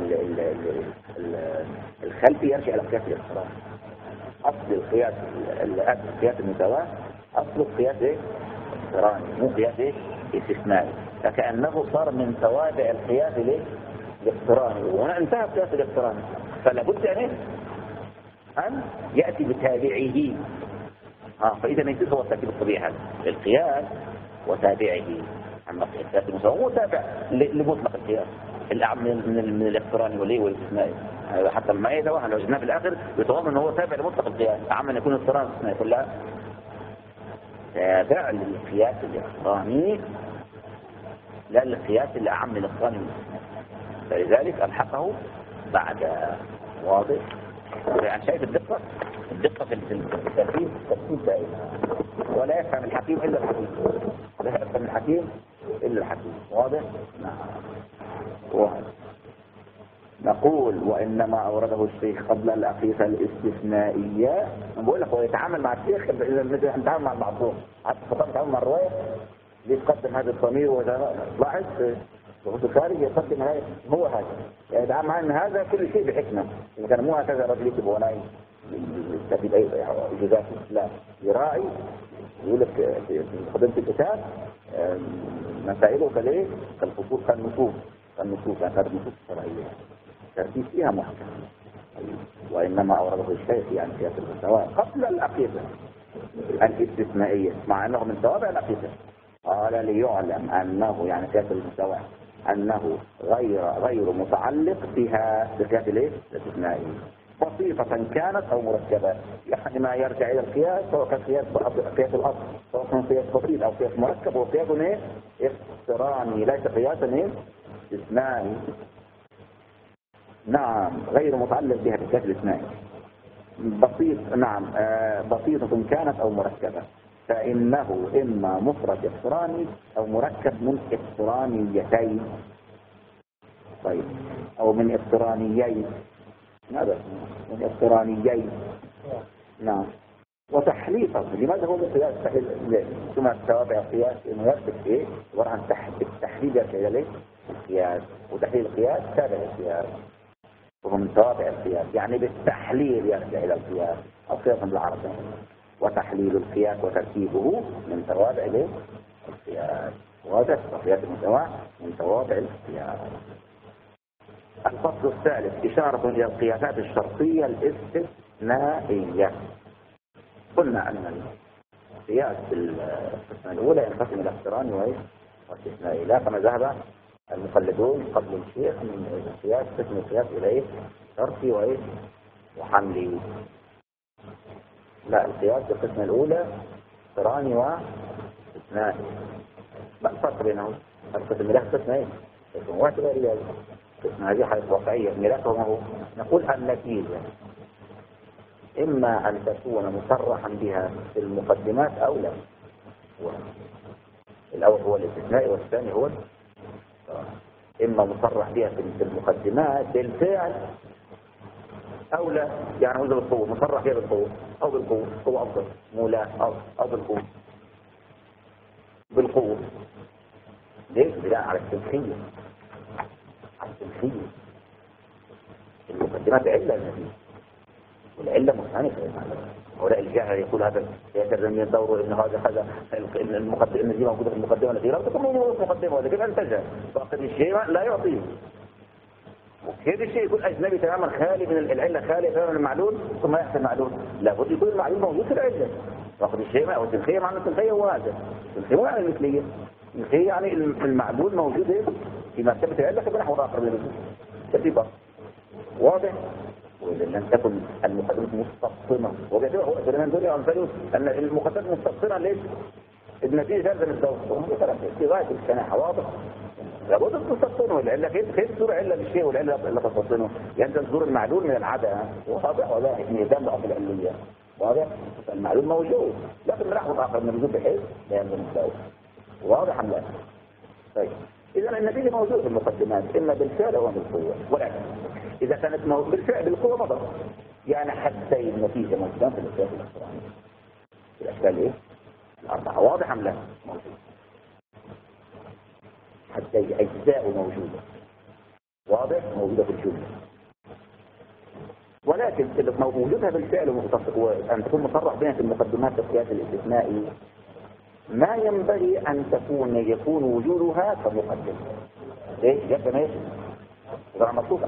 الخلفي يرجع إلى قياس الاقتران. أصل القياس قياس المساواة أصل القياس اقتراني مو قياس استثنائي، فكأنه صار من توابع القياس الاقتراني، وهنا انتهى القياس الاقتراني، فلا بد أن يأتي بتابعه. فإذا يصير هو الترتيب الطبيعي هذا القياس وتابعه. أما قياس المساواة هو تابع لمطلق القياس الأعم من الاقتراني والاستثنائي. حتى لما يتوهم لو جبناه في الآخر يتوهم أنه هو تابع لمطلق القياس أعم أن يكون الاقتران الاستثنائي كلها تابع للقياس الاقتراني لا القياس اللي أعم من الاقتران والاستثناء، فلذلك ألحقه بعد. واضح؟ يعني شايف الدقة في الترتيب دائما، ولا يفهم الحكيم إلا الحكيم، لا يفهم الحكيم إلا الحكيم. واضح؟ نعم. واضح. نقول وإنما أورده الشيخ قبل الأقيسة الاستثنائية. أنا بقول لك هو يتعامل مع الشيخ إذا نتعامل مع المعصوم، حتى خطأ يتعامل مع الرواية ليه تقدم هذا الضمير وإذا لاحظ وهو خارج يقدم هذا هو هذا، يعني يتعامل مع أن هذا كل شيء بحكمة. إذا كان مو هكذا رجل يكتب وناي يستفيد أي إجازات، لا يراعي. يقول لك في مقدمة الكتاب مسائله كليه كالفصول كالنصوص يعني هذه النصوص الشرعية ترتيب فيها محكم. وإنما أورده الشيخ يعني في المستوى قبل الأقيسة الاستثنائية، مع أنه من توابع الأقيسة. قال ليعلم أنه يعني في المستوى أنه غير متعلق بها بقياس الاستثنائي، بسيطة كانت أو مركبة. يعني ما يرجع إلى القياس سواء كان قياس الأصل، سواء كان قياس بسيط أو قياس مركب، وقياس اقتراني ليس قياسا استثنائي. نعم غير متعلق بها بالقياس الاستثنائي، بسيط. نعم بسيطة كانت أو مركبة، فإنه إما مفرد اقتراني أو مركب من اقترانيتين، طيب أو من اقترانيين، ماذا من اقترانيين. نعم. وتحليفه لماذا هو القياس ثم توابع القياس انه يثبت ايه عباره عن التحليل يرجع الى القياس، وتحليل القياس تابع القياس وهو من توابع القياس، يعني بالتحليل يرجع الى القياس او قياسا بالعربي. وتحليل القياس وتركيبه من توابع القياس. واضح؟ قياس المتوابع من توابع القياس. الفصل الثالث إشارة إلى القياسات الشرطية الاستثنائية. قلنا أن القياس في القسمة الأولى ينقسم إلى اقتراني واستثنائي، لا كما ذهب المقلدون قبل الشيخ من القياس قسم القياس إلى شرطي وحملي. لا، القياس في القسمة الأولى اقتراني واستثنائي. ما الفرق بينهم؟ القسم له قسمين، قسم واعتباري. قسم هذه حالة واقعية ميراثه. نقول النتيجة إما أن تكون مصرحا بها في المقدمات أو لا. الأول هو الاستثناء والثاني هو إما مصرح بها في المقدمات بالفعل أو لا. يعني هو بالقوة مصرح بها بالقوة أو بالقوة، هو أفضل مو لا أو بالقوة. بالقوة ليش؟ بناء على التمثيل. المقدمات علة النبي والعلة مختلفة. هؤلاء الجاهل يقول هذا يترجم دوره ان هذا المقدمة دي موجودة في المقدمة التي لا تكون موجودة في المقدمة، ولكن انتجها فقد الشيء لا يعطيه. وهذا الشيء يكون اجنبي تماما خالي من العلة، خالي تماما من المعلول، ثم يحصل المعلول لابد يكون المعلول موجود في العلة. فقد الشيء ما هو التنخية، معنى التنخية هو هذا. التنخية مو يعني المثلية، التنخية يعني المعلول موجود في مرتبة العلة كما نحو آخر من الترتيب. واضح؟ وإذا لم تكن المقدمة مستبطنة، وبيعتبر هو سليمان دولي وأمثاله أن المقدمة مستبطنة ليش؟ النتيجة لازم الدور في غاية السناحة. واضح؟ لابد أن تستبطنه، العلة كيف تصير علة بالشيء والعلة لا تستبطنه؟ يعني تصدر المعلول من العدم. واضح؟ ولا ميزان ضعف العلية. واضح؟ المعلول موجود لكن من نحو آخر من الوجود بحيث لا ينزل الدور. واضح أم لا؟ طيب إذا النتيجة موجودة في المقدمات إما بالفعل أو بالقوة، ولكن إذا كانت بالفعل بالقوة مضر، يعني حتى النتيجة موجودة في الأشكال الأخرى في الأشكال الأربعة. واضح أم لا؟ موجود. حتى أجزاء موجودة. واضح؟ موجودة في الجملة، ولكن وجودها بالفعل وأن تكون مصرح بها في المقدمات القياس الاستثنائي ما ينبغي أن يكون وجودها كمقدمة. ليش؟ يبقى ماشي غير مطلوبة.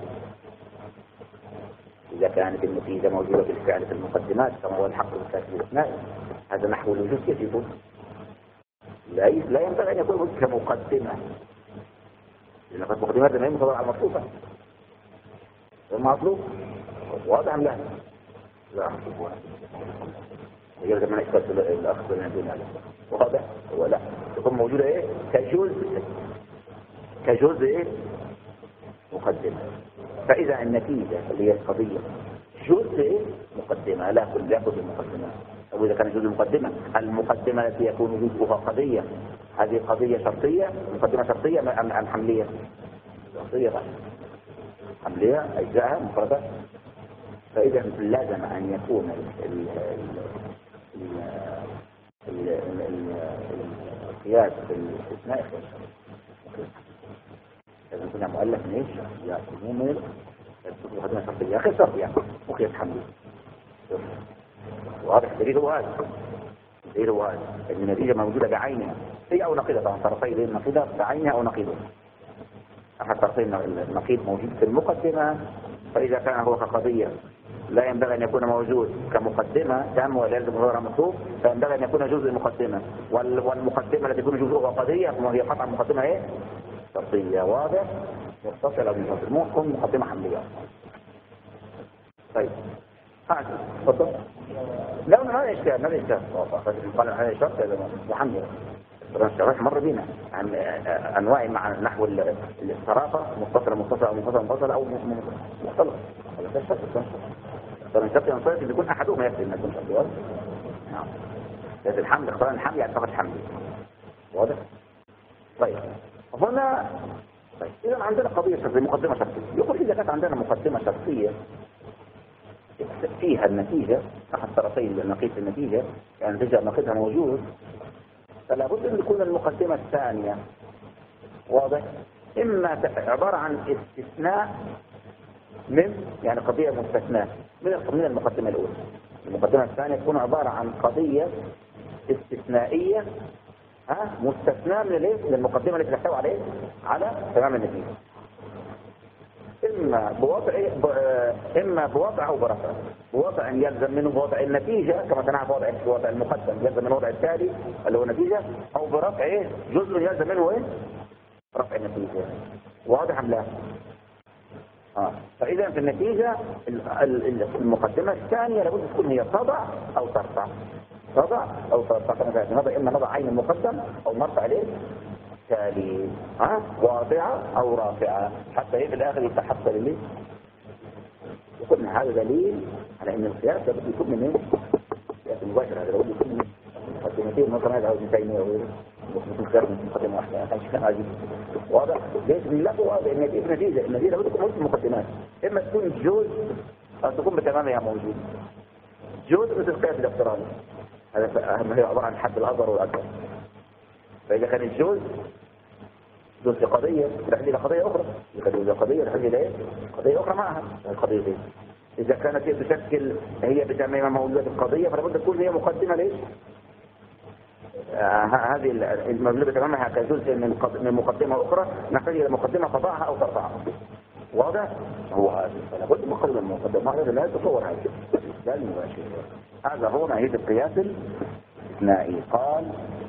إذا كانت النتيجة موجودة بالفعل في المقدمات كما هو الحق بالقياس الاستثنائي، هذا نحو الوجود كيف يكون؟ لا ينبغي أن يكون وجود كمقدمة، لأن المقدمات ما هي مصدرة على المطلوبة. المطلوب واضح أم لا؟ لا مطلوب. يجب أن نشتغل الأخذ من دون هذا. واضح؟ هو لا تكون موجودة كجزء كجزء مقدمة. فإذا النتيجة اللي هي القضية جزء مقدمة لا كل المقدمة، أو إذا كان جزء مقدمة، المقدمة التي يكون جزءها قضية، هذه قضية شرطية، مقدمة شرطية أم حملية؟ شرطية بقى. حملية أجزاءها مفردة. فإذا لازم أن يكون القياس بالاستثناء لازم يكون مؤلف من ايش؟ يا عموم مقدمة شرطية آخر شرط يعني وقياس حملي. واضح الدليل هو هذا. الدليل هو هذا ان النتيجة موجودة بعينها هي او نقيضة، طبعا طرفي بين النقيضة بعينها او نقيضة. احد طرفين النقيض موجود في المقدمة، فاذا كان هو كقضية لا ينبغي أن يكون موجود كمقدمة تام ولا يلزم ظهورها مطلوب، فينبغي أن يكون جزء المقدمة، والمقدمة التي تكون جزءها قضية وهي قطعا مقدمة ايه؟ شرطية. واضح؟ متصلة بالمقدمة، مو تكون مقدمة حملية. طيب هذا تفضل. لا ما إشكال ما إشكال قال هذا شرط محمل. الشرح مر بينا عن أنواع مع نحو الصرافة متصلة أو منفصلة أو مختلطة. هذا الشرط طبعا الشرط ينصرف أن يكون أحدهما يكفي أن يكون شرط. نعم. لأن الحمل اختار الحمل يعني فقط حمل. واضح؟ طيب هنا طيب إذا عندنا قضية شرطية مقدمة شرطية. يقول إذا كانت عندنا مقدمة شرطية فيها النتيجة أحد طرفين النقيض النتيجة يعني النتيجة نقيضها موجود، فلا بد أن تكون المقدمة الثانية واضح إما عبارة عن استثناء من يعني قضية مستثناة من المقدمة الأولى. المقدمة الثانية تكون عبارة عن قضية استثنائية مستثناة من المقدمة التي تحتوي عليه على تمام النتيجة، إما بوضع أو برفع. بوضع يلزم منه بوضع النتيجة كما كان بوضع المقدم يلزم منه وضع التالي اللي هو النتيجة، أو برفع جزء يلزم منه رفع النتيجة. واضح أم لا؟ فإذا في النتيجة المقدمة الثانية لابد تكون هي تضع أو ترفع. تضع أو ترفع كما إما نضع عين المقدم أو نرفع عليه تالي واضعة أو رافعة حتى في الآخر يتحصل اللي وقلنا هذا دليل على أن القياس لابد يكون من القياس المباشر. هذا لابد يكون من مقدمتين مثلا هذا أو اثنتين وغيره ممكن خير من مقدمة واحدة كان عجيب. واضح؟ ليش من لا واضح النتيجة لابد تكون موجود مقدمات، إما تكون جزء أو تكون بتمامها موجود. جزء مثل القياس الافتراضي هذا أهم هي عبارة عن حد الأصغر والأكبر. فإذا كان الجزء جزء قضية تحدي لقضية أخرى، إذا قضية تحدي لإيه؟ قضية أخرى معها القضية دي. إذا كانت تشكل هي بتمامها موجودة القضية فلا بد تكون هي مقدمة ليش؟ هذه الموجودة بتمامها كجزء من مقدمة أخرى نحتاج إلى مقدمة تضعها أو ترفعها. واضح؟ هو هذا فلا بد مقدمة المقدمة هذا لا يتصور هذا لا المباشر. هذا هو نهاية القياس الاستثنائي. قال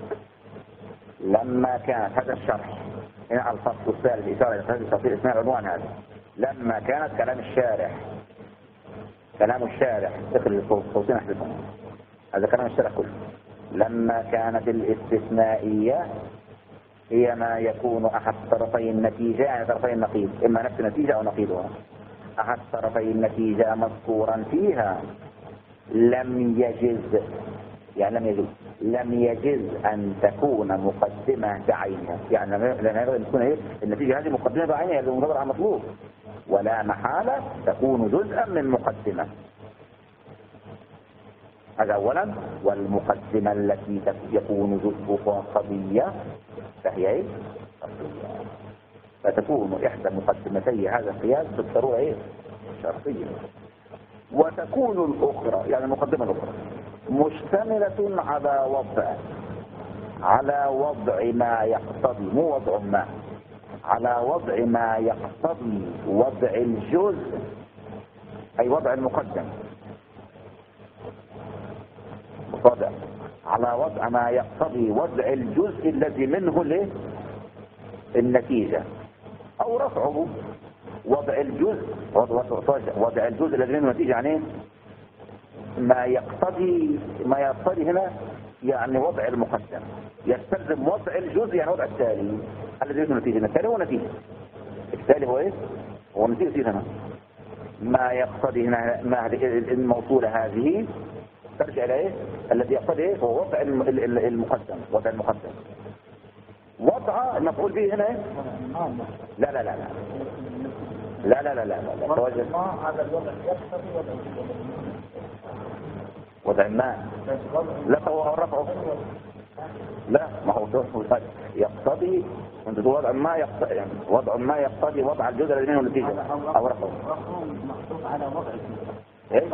لما كانت هذا الشرح هنا الفصل الثالث الإشارة إلى هذه التفصيل اسمها عنوان هذا. لما كانت كلام الشارح اخرج الصوتين احدثهم هذا كلام الشارح كله. لما كانت الاستثنائية هي ما يكون أحد طرفي النتيجة يعني طرفي النقيض إما نفس النتيجة أو نقيضها. أحد طرفي النتيجة مذكورا فيها لم يجز أن تكون مقدمة بعينها يعني لأن تكون النتيجة هذه مقدمة بعينها اللي منتظر على مطلوب ولا محالة تكون جزءا من مقدمة. هذا أولا. والمقدمة التي يكون جزءها قضية فهي فتكون إحدى مقدمتي هذا القياس بالضرورة شرطية، وتكون الأخرى يعني المقدمة الأخرى مشتملة على وضع ما يقتضي مو وضع ما على وضع ما يقتضي وضع الجزء أي وضع المقدم وضع على وضع ما يقتضي وضع الجزء الذي منه النتيجة أو رفعه. وضع الجزء الذي منه النتيجة يعني ما يقتضي هنا يعني وضع المقدم يستلزم وضع الجزء يعني وضع التالي. الذي يكون نتيجة. التالي هو نتيجة. التالي هو ايه؟ هو نتيجة هنا. ما يقتضي هنا ما الموصولة هذه ترجع الى ايه؟ الذي يقتضي ايه؟ هو وضع المقدم. وضع المقدم. وضع المفعول به هنا ايه؟ لا لا لا لا لا لا لا لا هذا الوضع يقتضي وضع ما لا هو رفعه. لا ما هو يقتضي انت وضع ما يقتضي يعني وضع ما يقتضي وضع الجزء الذي منه النتيجة او رفعه. محطوط على وضع ايه؟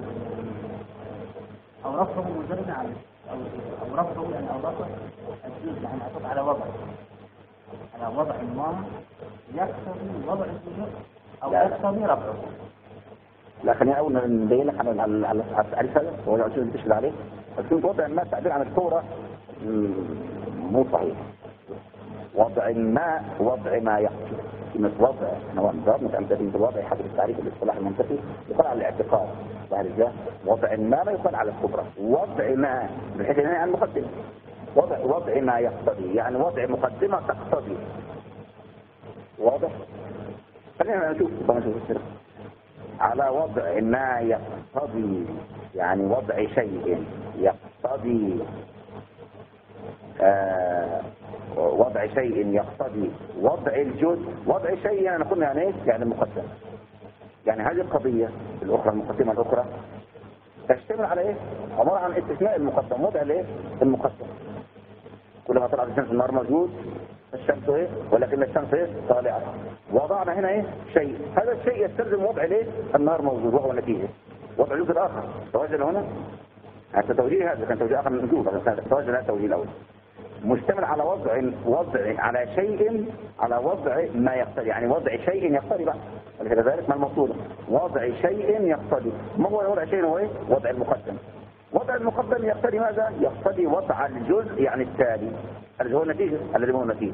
او رفعه مجرد عليه او رفعه يعني او رفع الجزء يعني محطوط على وضع ما يقتضي وضع الجزء او يقتضي رفعه. لا خلينا اول نبين لك على التعريف هذا هو العنصر تشتغل عليه. لكن وضع ما تعبير عن الصورة مو صحيح. وضع ما وضع ما يقتضي كلمة وضع نوع نظام متعمدين بالوضع حسب التعريف الاصطلاح المنطقي يقال على الاعتقاد. وضع ما يقال على الكبرى. وضع ما بحيث هنا عن مقدمة. وضع ما يقتضي يعني وضع مقدمة تقتضي. واضح؟ خلينا نشوف السر. على وضع ما يقتضي يعني وضع شيء يقتضي وضع شيء يقتضي وضع الجزء. وضع شيء يعني قلنا يعني ايه؟ يعني مقدم. يعني هذه القضية الأخرى المقدمة الأخرى تشتمل على ايه؟ عبارة عن استثناء المقدم. وضع الايه؟ المقدم. كلما طلعت الشمس النهار موجود الشمس ايه؟ ولكن الشمس ايه؟ طالعة. وضعنا هنا ايه؟ شيء. هذا الشيء يستلزم وضع الايه؟ النهار موجود وهو النتيجة. وضع الجزء الآخر توجه هنا هذا توجيه. هذا كان توجيه آخر من الوجود. توجه هذا التوجيه الأول مشتمل على وضع على شيء على وضع ما يقتضي يعني وضع شيء يقتضي بقى ولذلك ما المقصود وضع شيء يقتضي. ما هو وضع شيء هو ايه؟ وضع المقدم. وضع المقدم يقتضي ماذا؟ يقتضي وضع الجزء يعني التالي الذي هو النتيجة الذي هو النتيجة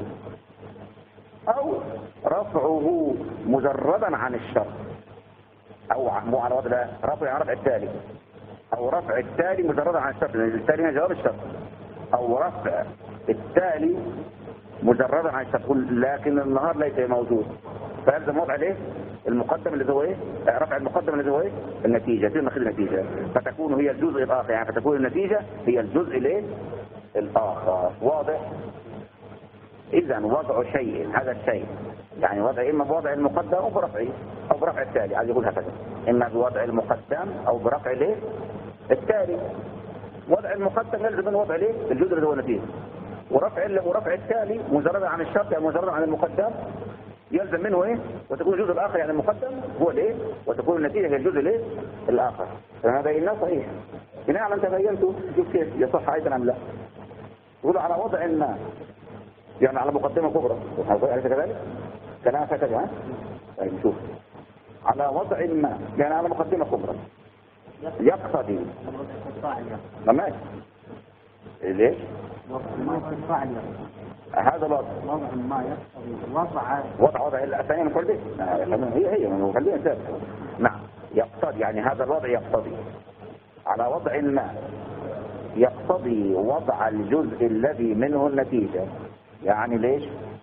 او رفعه مجردا عن الشرط او مو على وضع رفع يعني رفع التالي او رفع التالي مجردا عن الشرط لان التالي هنا جواب الشرط او رفع التالي مجردا عن الشرط لكن النهار ليس موجود فيلزم وضع الايه؟ المقدم اللي هو ايه؟ رفع المقدم اللي هو ايه؟ النتيجة ثم ناخذ النتيجة فتكون هي الجزء الاخر يعني فتكون النتيجة هي الجزء الايه؟ الاخر. واضح؟ اذا وضع شيء هذا الشيء يعني وضع اما بوضع المقدم او برفعه او برفع التالي عايز يقول هكذا اما بوضع المقدم او برفع الايه؟ التالي. وضع المقدم يلزم من وضع الايه؟ الجزء اللي هو النتيجة ورفع التالي مجردا عن الشرط يعني مجردا عن المقدم يلزم منه ايه؟ وتكون الجزء الاخر يعني المقدم هو الايه؟ وتكون النتيجة هي الجزء الايه؟ الاخر. فهذا بيناه صحيح بناء على انت بينته شوف كيف يصح ايضا ام لا. يقول على وضع ما يعني على مقدمة كبرى أليس كذلك؟ كلام هكذا ها؟ طيب نشوف على وضع ما يعني على مقدمة كبرى يقتضي ماشي ليش؟ هذا الوضع وضع ما يقتضي وضع الثانية من كل دي هي من خلينا نسافر. نعم يقتضي يعني هذا الوضع يقتضي على وضع ما يقتضي وضع الجزء الذي منه النتيجة. يعني ليش؟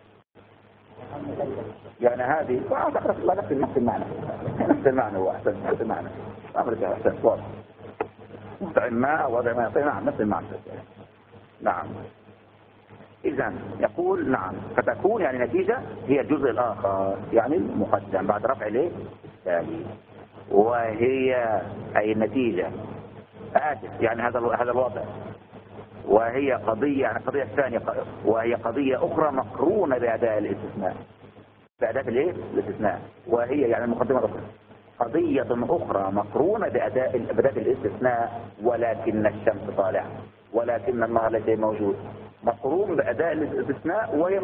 يعني هذه نفس المعنى نفس المعنى هو أحسن نفس المعنى أمرك أحسن واضح وضع ما وضع ما يقتضي نعم نفس المعنى. نعم إذن يقول نعم فتكون يعني نتيجة هي الجزء الآخر يعني المقدم بعد رفع ليه؟ التالي وهي أي النتيجة يعني هذا الوضع وهي قضية يعني قضية ثانية وهي قضية أخرى مقرونة بأداء الاستثناء بأداء الايه؟ الاستثناء وهي يعني المقدمة الأخرى قضية أخرى مقرونة بأداء الاستثناء ولكن الشمس طالعة ولكن النهار ليس موجود مقرون بأداء الاستثناء وهي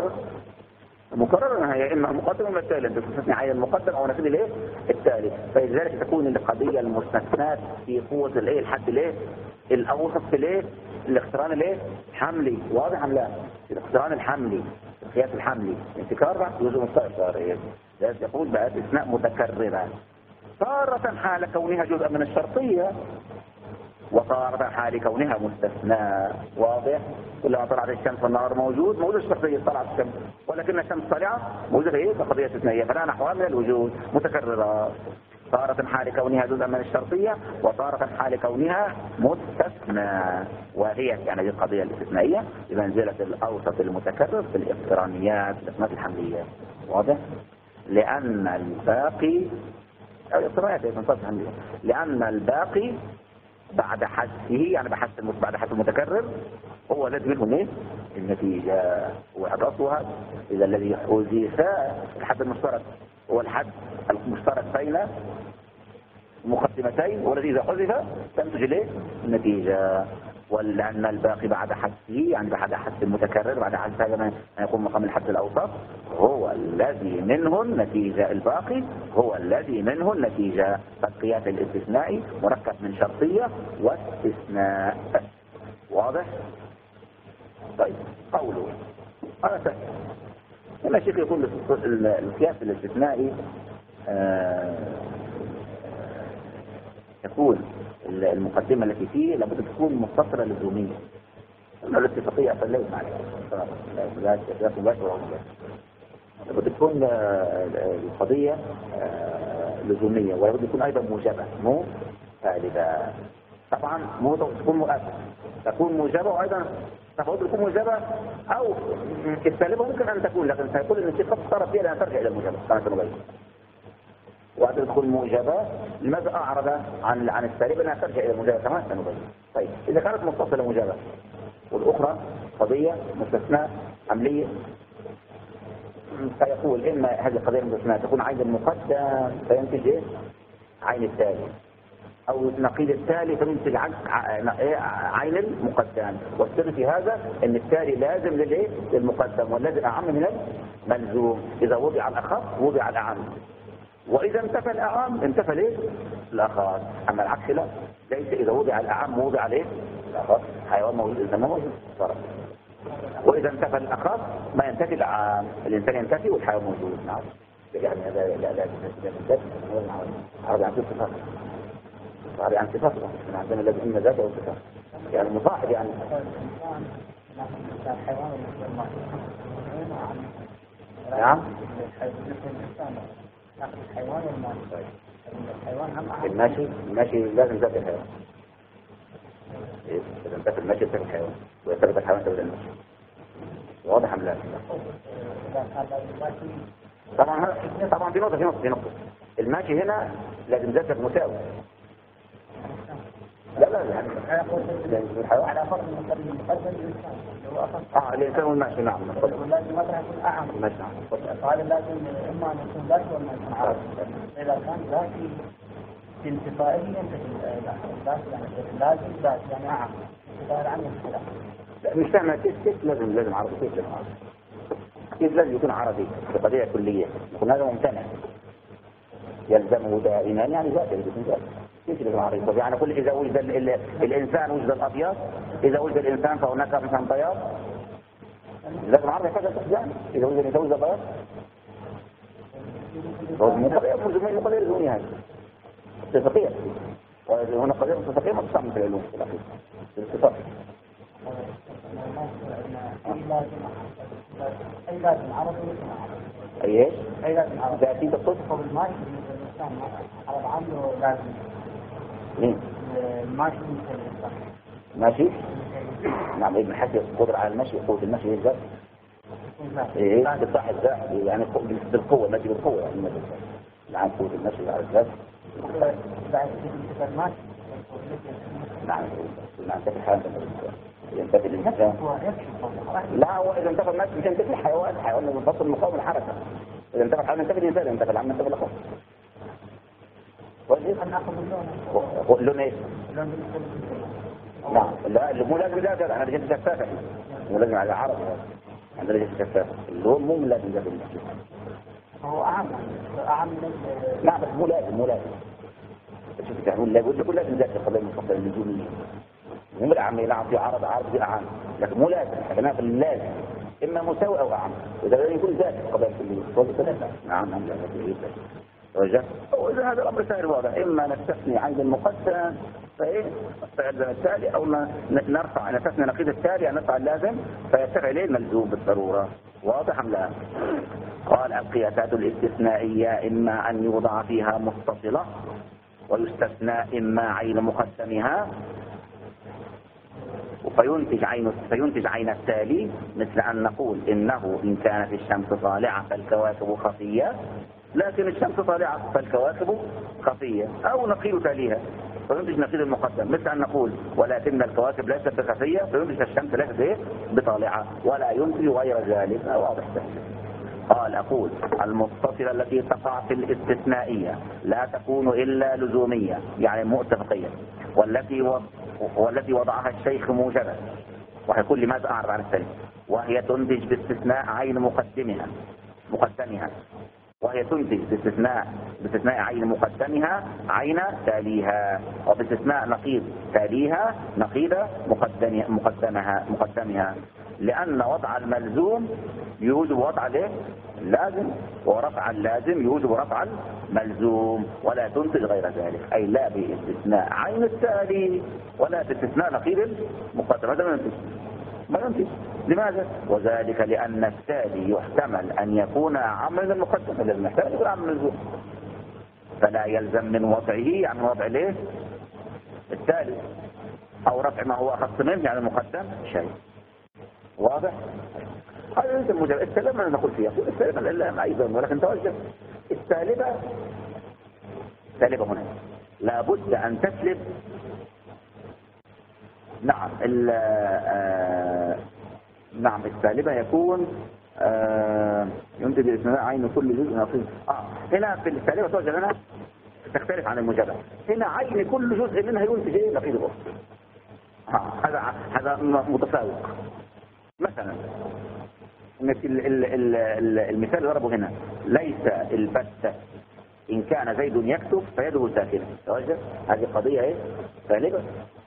مكررة هي إما مقدمة من التالي أنت تستثني عين المقدم أو نفذ الايه؟ التالي فلذلك تكون القضية المستثنات في قوة الايه؟ الحد الايه؟ الأوسط في الايه؟ الاقتران الايه؟ حملي. واضح ام لا؟ الاقتران الحملي القياس الحملي انتكار جزء مستأثر لذلك يقول بقى استثناء متكررة تارة حال كونها جزءا من الشرطية وطارة حال كونها مستثنى. واضح؟ كلما طلعت الشمس والنهار موجود الشخصية طلعت الشمس، ولكن الشمس طالعة موجودة ايه كقضية استثنائية، فلا نحوها من الوجود متكررة. طارة حال كونها جزءا من الشرطية، وطارة حال كونها مستثنى، وهي يعني هذه القضية الاستثنائية بمنزلة الأوسط المتكرر في الاقترانيات الاسمات الحملية. واضح؟ لأن الباقي أو الاقترانيات الحملية، لأن الباقي بعد حذفه يعني بعد حذف المتكرر هو الذي منه ايه؟ النتيجة. وحدثها إذا الذي حذف الحد المشترك هو الحد المشترك بين مقدمتين، والذي إذا حذف تنتج له النتيجة. ولأن الباقي بعد حذفه يعني بعد حذف المتكرر بعد حذف هذا ما يكون مقام الحد الأوسط هو الذي منه النتيجة. الباقي هو الذي منه النتيجة. فالقياس الاستثنائي مركب من شرطية واستثناء. واضح؟ طيب قوله أنا سهل لما الشيخ يقول القياس الاستثنائي تكون المقدمة التي فيه لابد تكون متصلة لزومية. الاتفاقية أصلا ليس معنى لا تباشر ولا لابد تكون القضية لزومية، ولابد تكون أيضا موجبة مو سالبة. طبعا مو تكون مؤثرة تكون موجبة، وأيضا تفضل تكون موجبة أو السالبة ممكن أن تكون، لكن سيقول أن الشيء قد صارت فيها لأن ترجع إلى الموجبة كانت مغيرة. وأن تكون موجبة لماذا أعرض عن السالبة أنها ترجع إلى الموجبة كمان سنبين. طيب إذا كانت متصلة موجبة والأخرى قضية مستثناء عملية فيقول إما هذه القضية المستثناء تكون عين المقدم فينتج إيه؟ عين التالي، أو نقيض التالي فينتج عين المقدم. والسر في هذا أن التالي لازم للإيه؟ للمقدم، والذي أعم من الملزوم. إذا وضع الأخف وضع الأعم، وإذا انتفى الأعم انتفى ليه؟ الأخص. أما العكس لا، ليس إذا وضع الأعم وضع ليه؟ الأخص. حيوان موجود إذا ما موجود صار. وإذا انتفى الأخص ما ينتفي الأعم، الإنسان ينتفي والحيوان موجود. نعم يعني هذا لا عرض عن صفات، عرض عن صفات من عندنا الذي إما ذاته وصفات يعني مصاحب يعني نعم الحيوان والماشي. الحيوان الماشي لازم ذات الحيوان. إذا انتفى الماشي انتفى الحيوان، وإذا ثبت الحيوان ثبت الماشي. واضح أم لا؟ طبعا في نقطة الماشي هنا لازم ذات مساوي. لا يعني الحيوان على فرق المقدم الإنسان الإنسان والماشي. نعم ولازم مثلا يكون أعم الماشي. فهذا لازم إما أن يكون ذاتي ولا يكون عرض. إذا كان ذاتي انتفائيا ذاتي يعني لازم ذاتي يعني أعم انتفائي عنه الخلاف. لا مش فاهمة كيف لازم عرضي. كيف لازم يكون عرضي بقضية كلية يكون هذا ممتنع يلزمه دائما يعني ذاتي يكون ذاتي. كيف لازم عرضي؟ طب يعني كل إذا وجد الإنسان وجد الأبيض، إذا وجد الإنسان فهناك مثلا بياض لازم عرضي كذا تحجان. إذا وجد بياض مقضية الدنيا هذه اتفاقية، وهنا قضية اتفاقية ما تصعب في العلوم في الأخير الاتفاق. أي لازم عرضي أي لازم عرضي ذاتي تقصد الماشي الإنسان عرض عنه لازم الماشي ماشي. نعم ابن حسن القدرة على المشي قوة المشي ذات ايه بالصح الذات يعني بالقوة المشي بالقوة يعني نعم قوة المشي على الذات. نعم تفي الحيوان ينتفي الإنسان. لا هو إذا انتفى المشي مش ينتفي الحيوان لازم يفصل مقاوم الحركة. إذا انتفى الحيوان ينتفي الإنسان، ينتفي العام ينتفي الأخر. لون ايه؟ نعم لا مو لازم لا انا رجعت شفافه مو لازم على عرض عندنا رجعت شفافه اللون مو لازم ده هو اعم نعم بس مو لازم شوف تعمل لا يقول لازم ذات القضيه المفضله اللزوميه مو الاعم يلعب في عرض دي اعم، لكن مو لازم احنا في اللازم اما مساوي او اعم. اذا لازم يكون ذات القضيه اللي نعم وجه وإذا هذا الأمر سائر واضح، إما نستثني عين المقدم فيلزم التالي، أو نرفع نستثني نقيض التالي أن نرفع اللازم فيرتفع إليه الملزوم بالضرورة. واضح أم لا؟ قال القياسات الاستثنائية إما أن يوضع فيها متصلة ويستثنى إما عين مقدمها فينتج عين التالي، مثل أن نقول إنه إن كانت الشمس طالعة فالكواكب خفية، لكن الشمس طالعة فالكواكب خفية، أو نقيض تاليها فينتج نقيض المقدم، مثل أن نقول ولكن الكواكب ليست بخفية فينتج الشمس ليست بطالعة، ولا ينتج غير ذلك. واضح. قال أقول المتصلة التي تقع في الاستثنائية لا تكون إلا لزومية يعني مؤتفقية، والتي وضعها الشيخ موجبة، وهيقول لماذا أعرض عن الثاني، وهي تنتج باستثناء عين مقدمها وهي تنتج باستثناء عين مقدمها عين تاليها، وباستثناء نقيض تاليها نقيض مقدمها، لأن وضع الملزوم يوجب وضع اللازم، ورفع اللازم يوجب رفع الملزوم، ولا تنتج غير ذلك، أي لا باستثناء عين التالي ولا باستثناء نقيض المقدم. هذا ما ينتج. لماذا؟ وذلك لأن التالي يحتمل أن يكون أعم من المقدم، الذي يحتمل يكون أعم من الملزوم، فلا يلزم من وضعه عن وضع التالي، أو رفع ما هو أخص منه يعني المقدم شيء. واضح؟ هذا ليس المجرد السالبة نقول فيها السالبة الإلا أيضا، ولكن توجه السالبة هنا لابد أن تسلب. نعم السالبة يكون ينتج الاثناء عين كل جزء نقيض. هنا في السالبة توجه لنا تختلف عن المجرد، هنا عين كل جزء منها ينتج نقيض الأخرى. هذا متفاوق. مثلا المثال اللي ضربه هنا ليس البتة إن كان زيد يكتب فيده ساكنة. توجه هذه قضية سالبة.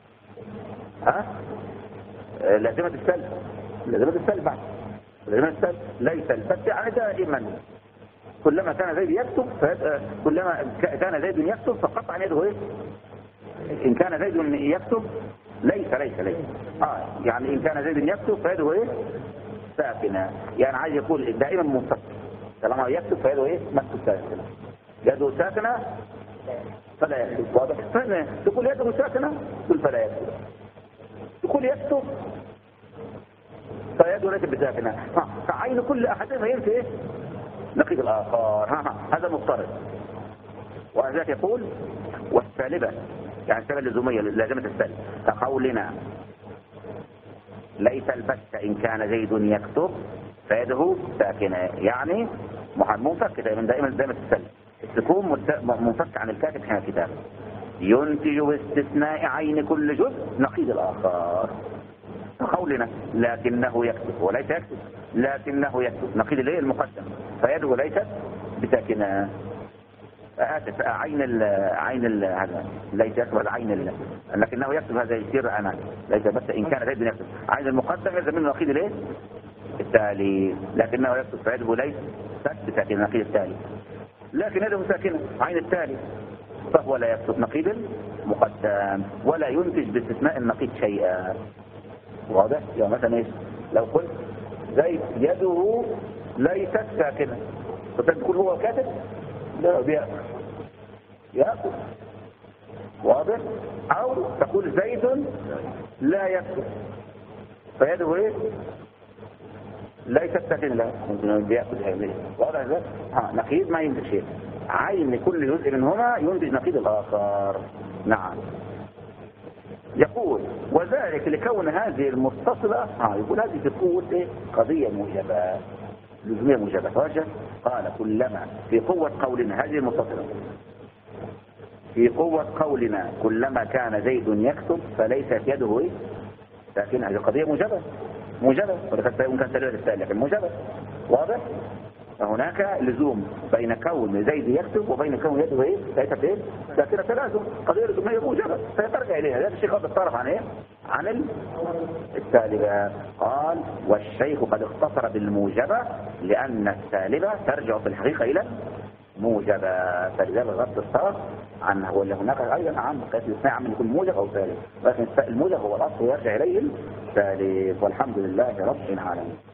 لازمة السلب بعد لازمة السلب ليس البتة يعني دائما كلما كان زيد يكتب كلما كان زيد يكتب فقطع يده إن كان زيد يكتب ليس يعني إن كان زيد يكتب فيده ساكنة، يعني عايز يقول دائما منفك، طالما يكتب فيده مكتوب ساكنة، يده ساكنة فلا يكتب. واضح؟ تقول يده ساكنة تقول فلا يكتب، تقول يكتب فيده ليس بساكنة، فعين كل أحدهما ينفي نقيض الآخر. هذا مضطرد. وذلك يقول والسالبة يعني السالبة اللزومية لازمة السالب كقولنا ليس البتة إن كان زيد يكتب فيده ساكنة، يعني منفك دائما السلب تكون منفك عن الكاتب حين الكتاب. ينتج باستثناء عين كل جزء نقيض الآخر قولنا لكنه يكتب وليس يكتب، لكنه يكتب نقيض المقدم فيده ليست بساكنة. آسف عين هذا ليس يكتب عين لكنه يكتب هذا يصير أنا ليس بس إن كان زيد يكتب عين المقدم يلزم منه نقيض التالي، لكنه يكتب فيده ليس بساكنة نقيض التالي، لكن يده ساكنة عين التالي فهو لا يكتب نقيض المقدم ولا ينتج باستثناء النقيض شيئا. واضح؟ يعني مثلا لو قلت زيد يده ليست ساكنة فتقول هو كاتب لا بيأكل. واضح؟ أو تقول زيد لا يكتب فيده ليست ساكنة، لا ممكن بيأكل هذه. واضح ازاي؟ نقيض ما ينتج شيء، عين كل جزء منهما ينتج نقيض الآخر. نعم. يقول وذلك لكون هذه المتصلة يقول هذه في قوة قضية موجبة لزومية موجبة. توجه قال كلما في قوة قولنا هذه المتصلة في قوة قولنا كلما كان زيد يكتب فليست يده لكن هذه قضية موجبة ولكن يمكن سلوة الثانية لكن موجبة. واضح؟ فهناك لزوم بين كون زيد يكتب وبين كون يده ليست لكن تلازم قضية لزومية موجبة فيترجع إليها. هذا الشيء قد اختلف عن السالبة. قال والشيخ قد اختصر بالموجبة لأن السالبة ترجع في الحقيقة موجبة، فلذلك غض الطرف عنه. ولا هناك أيضا عام قياس الاستثناء عام يكون موجب أو سالب، لكن الموجب هو الأصل ويرجع إليه سالب. والحمد لله رب العالمين.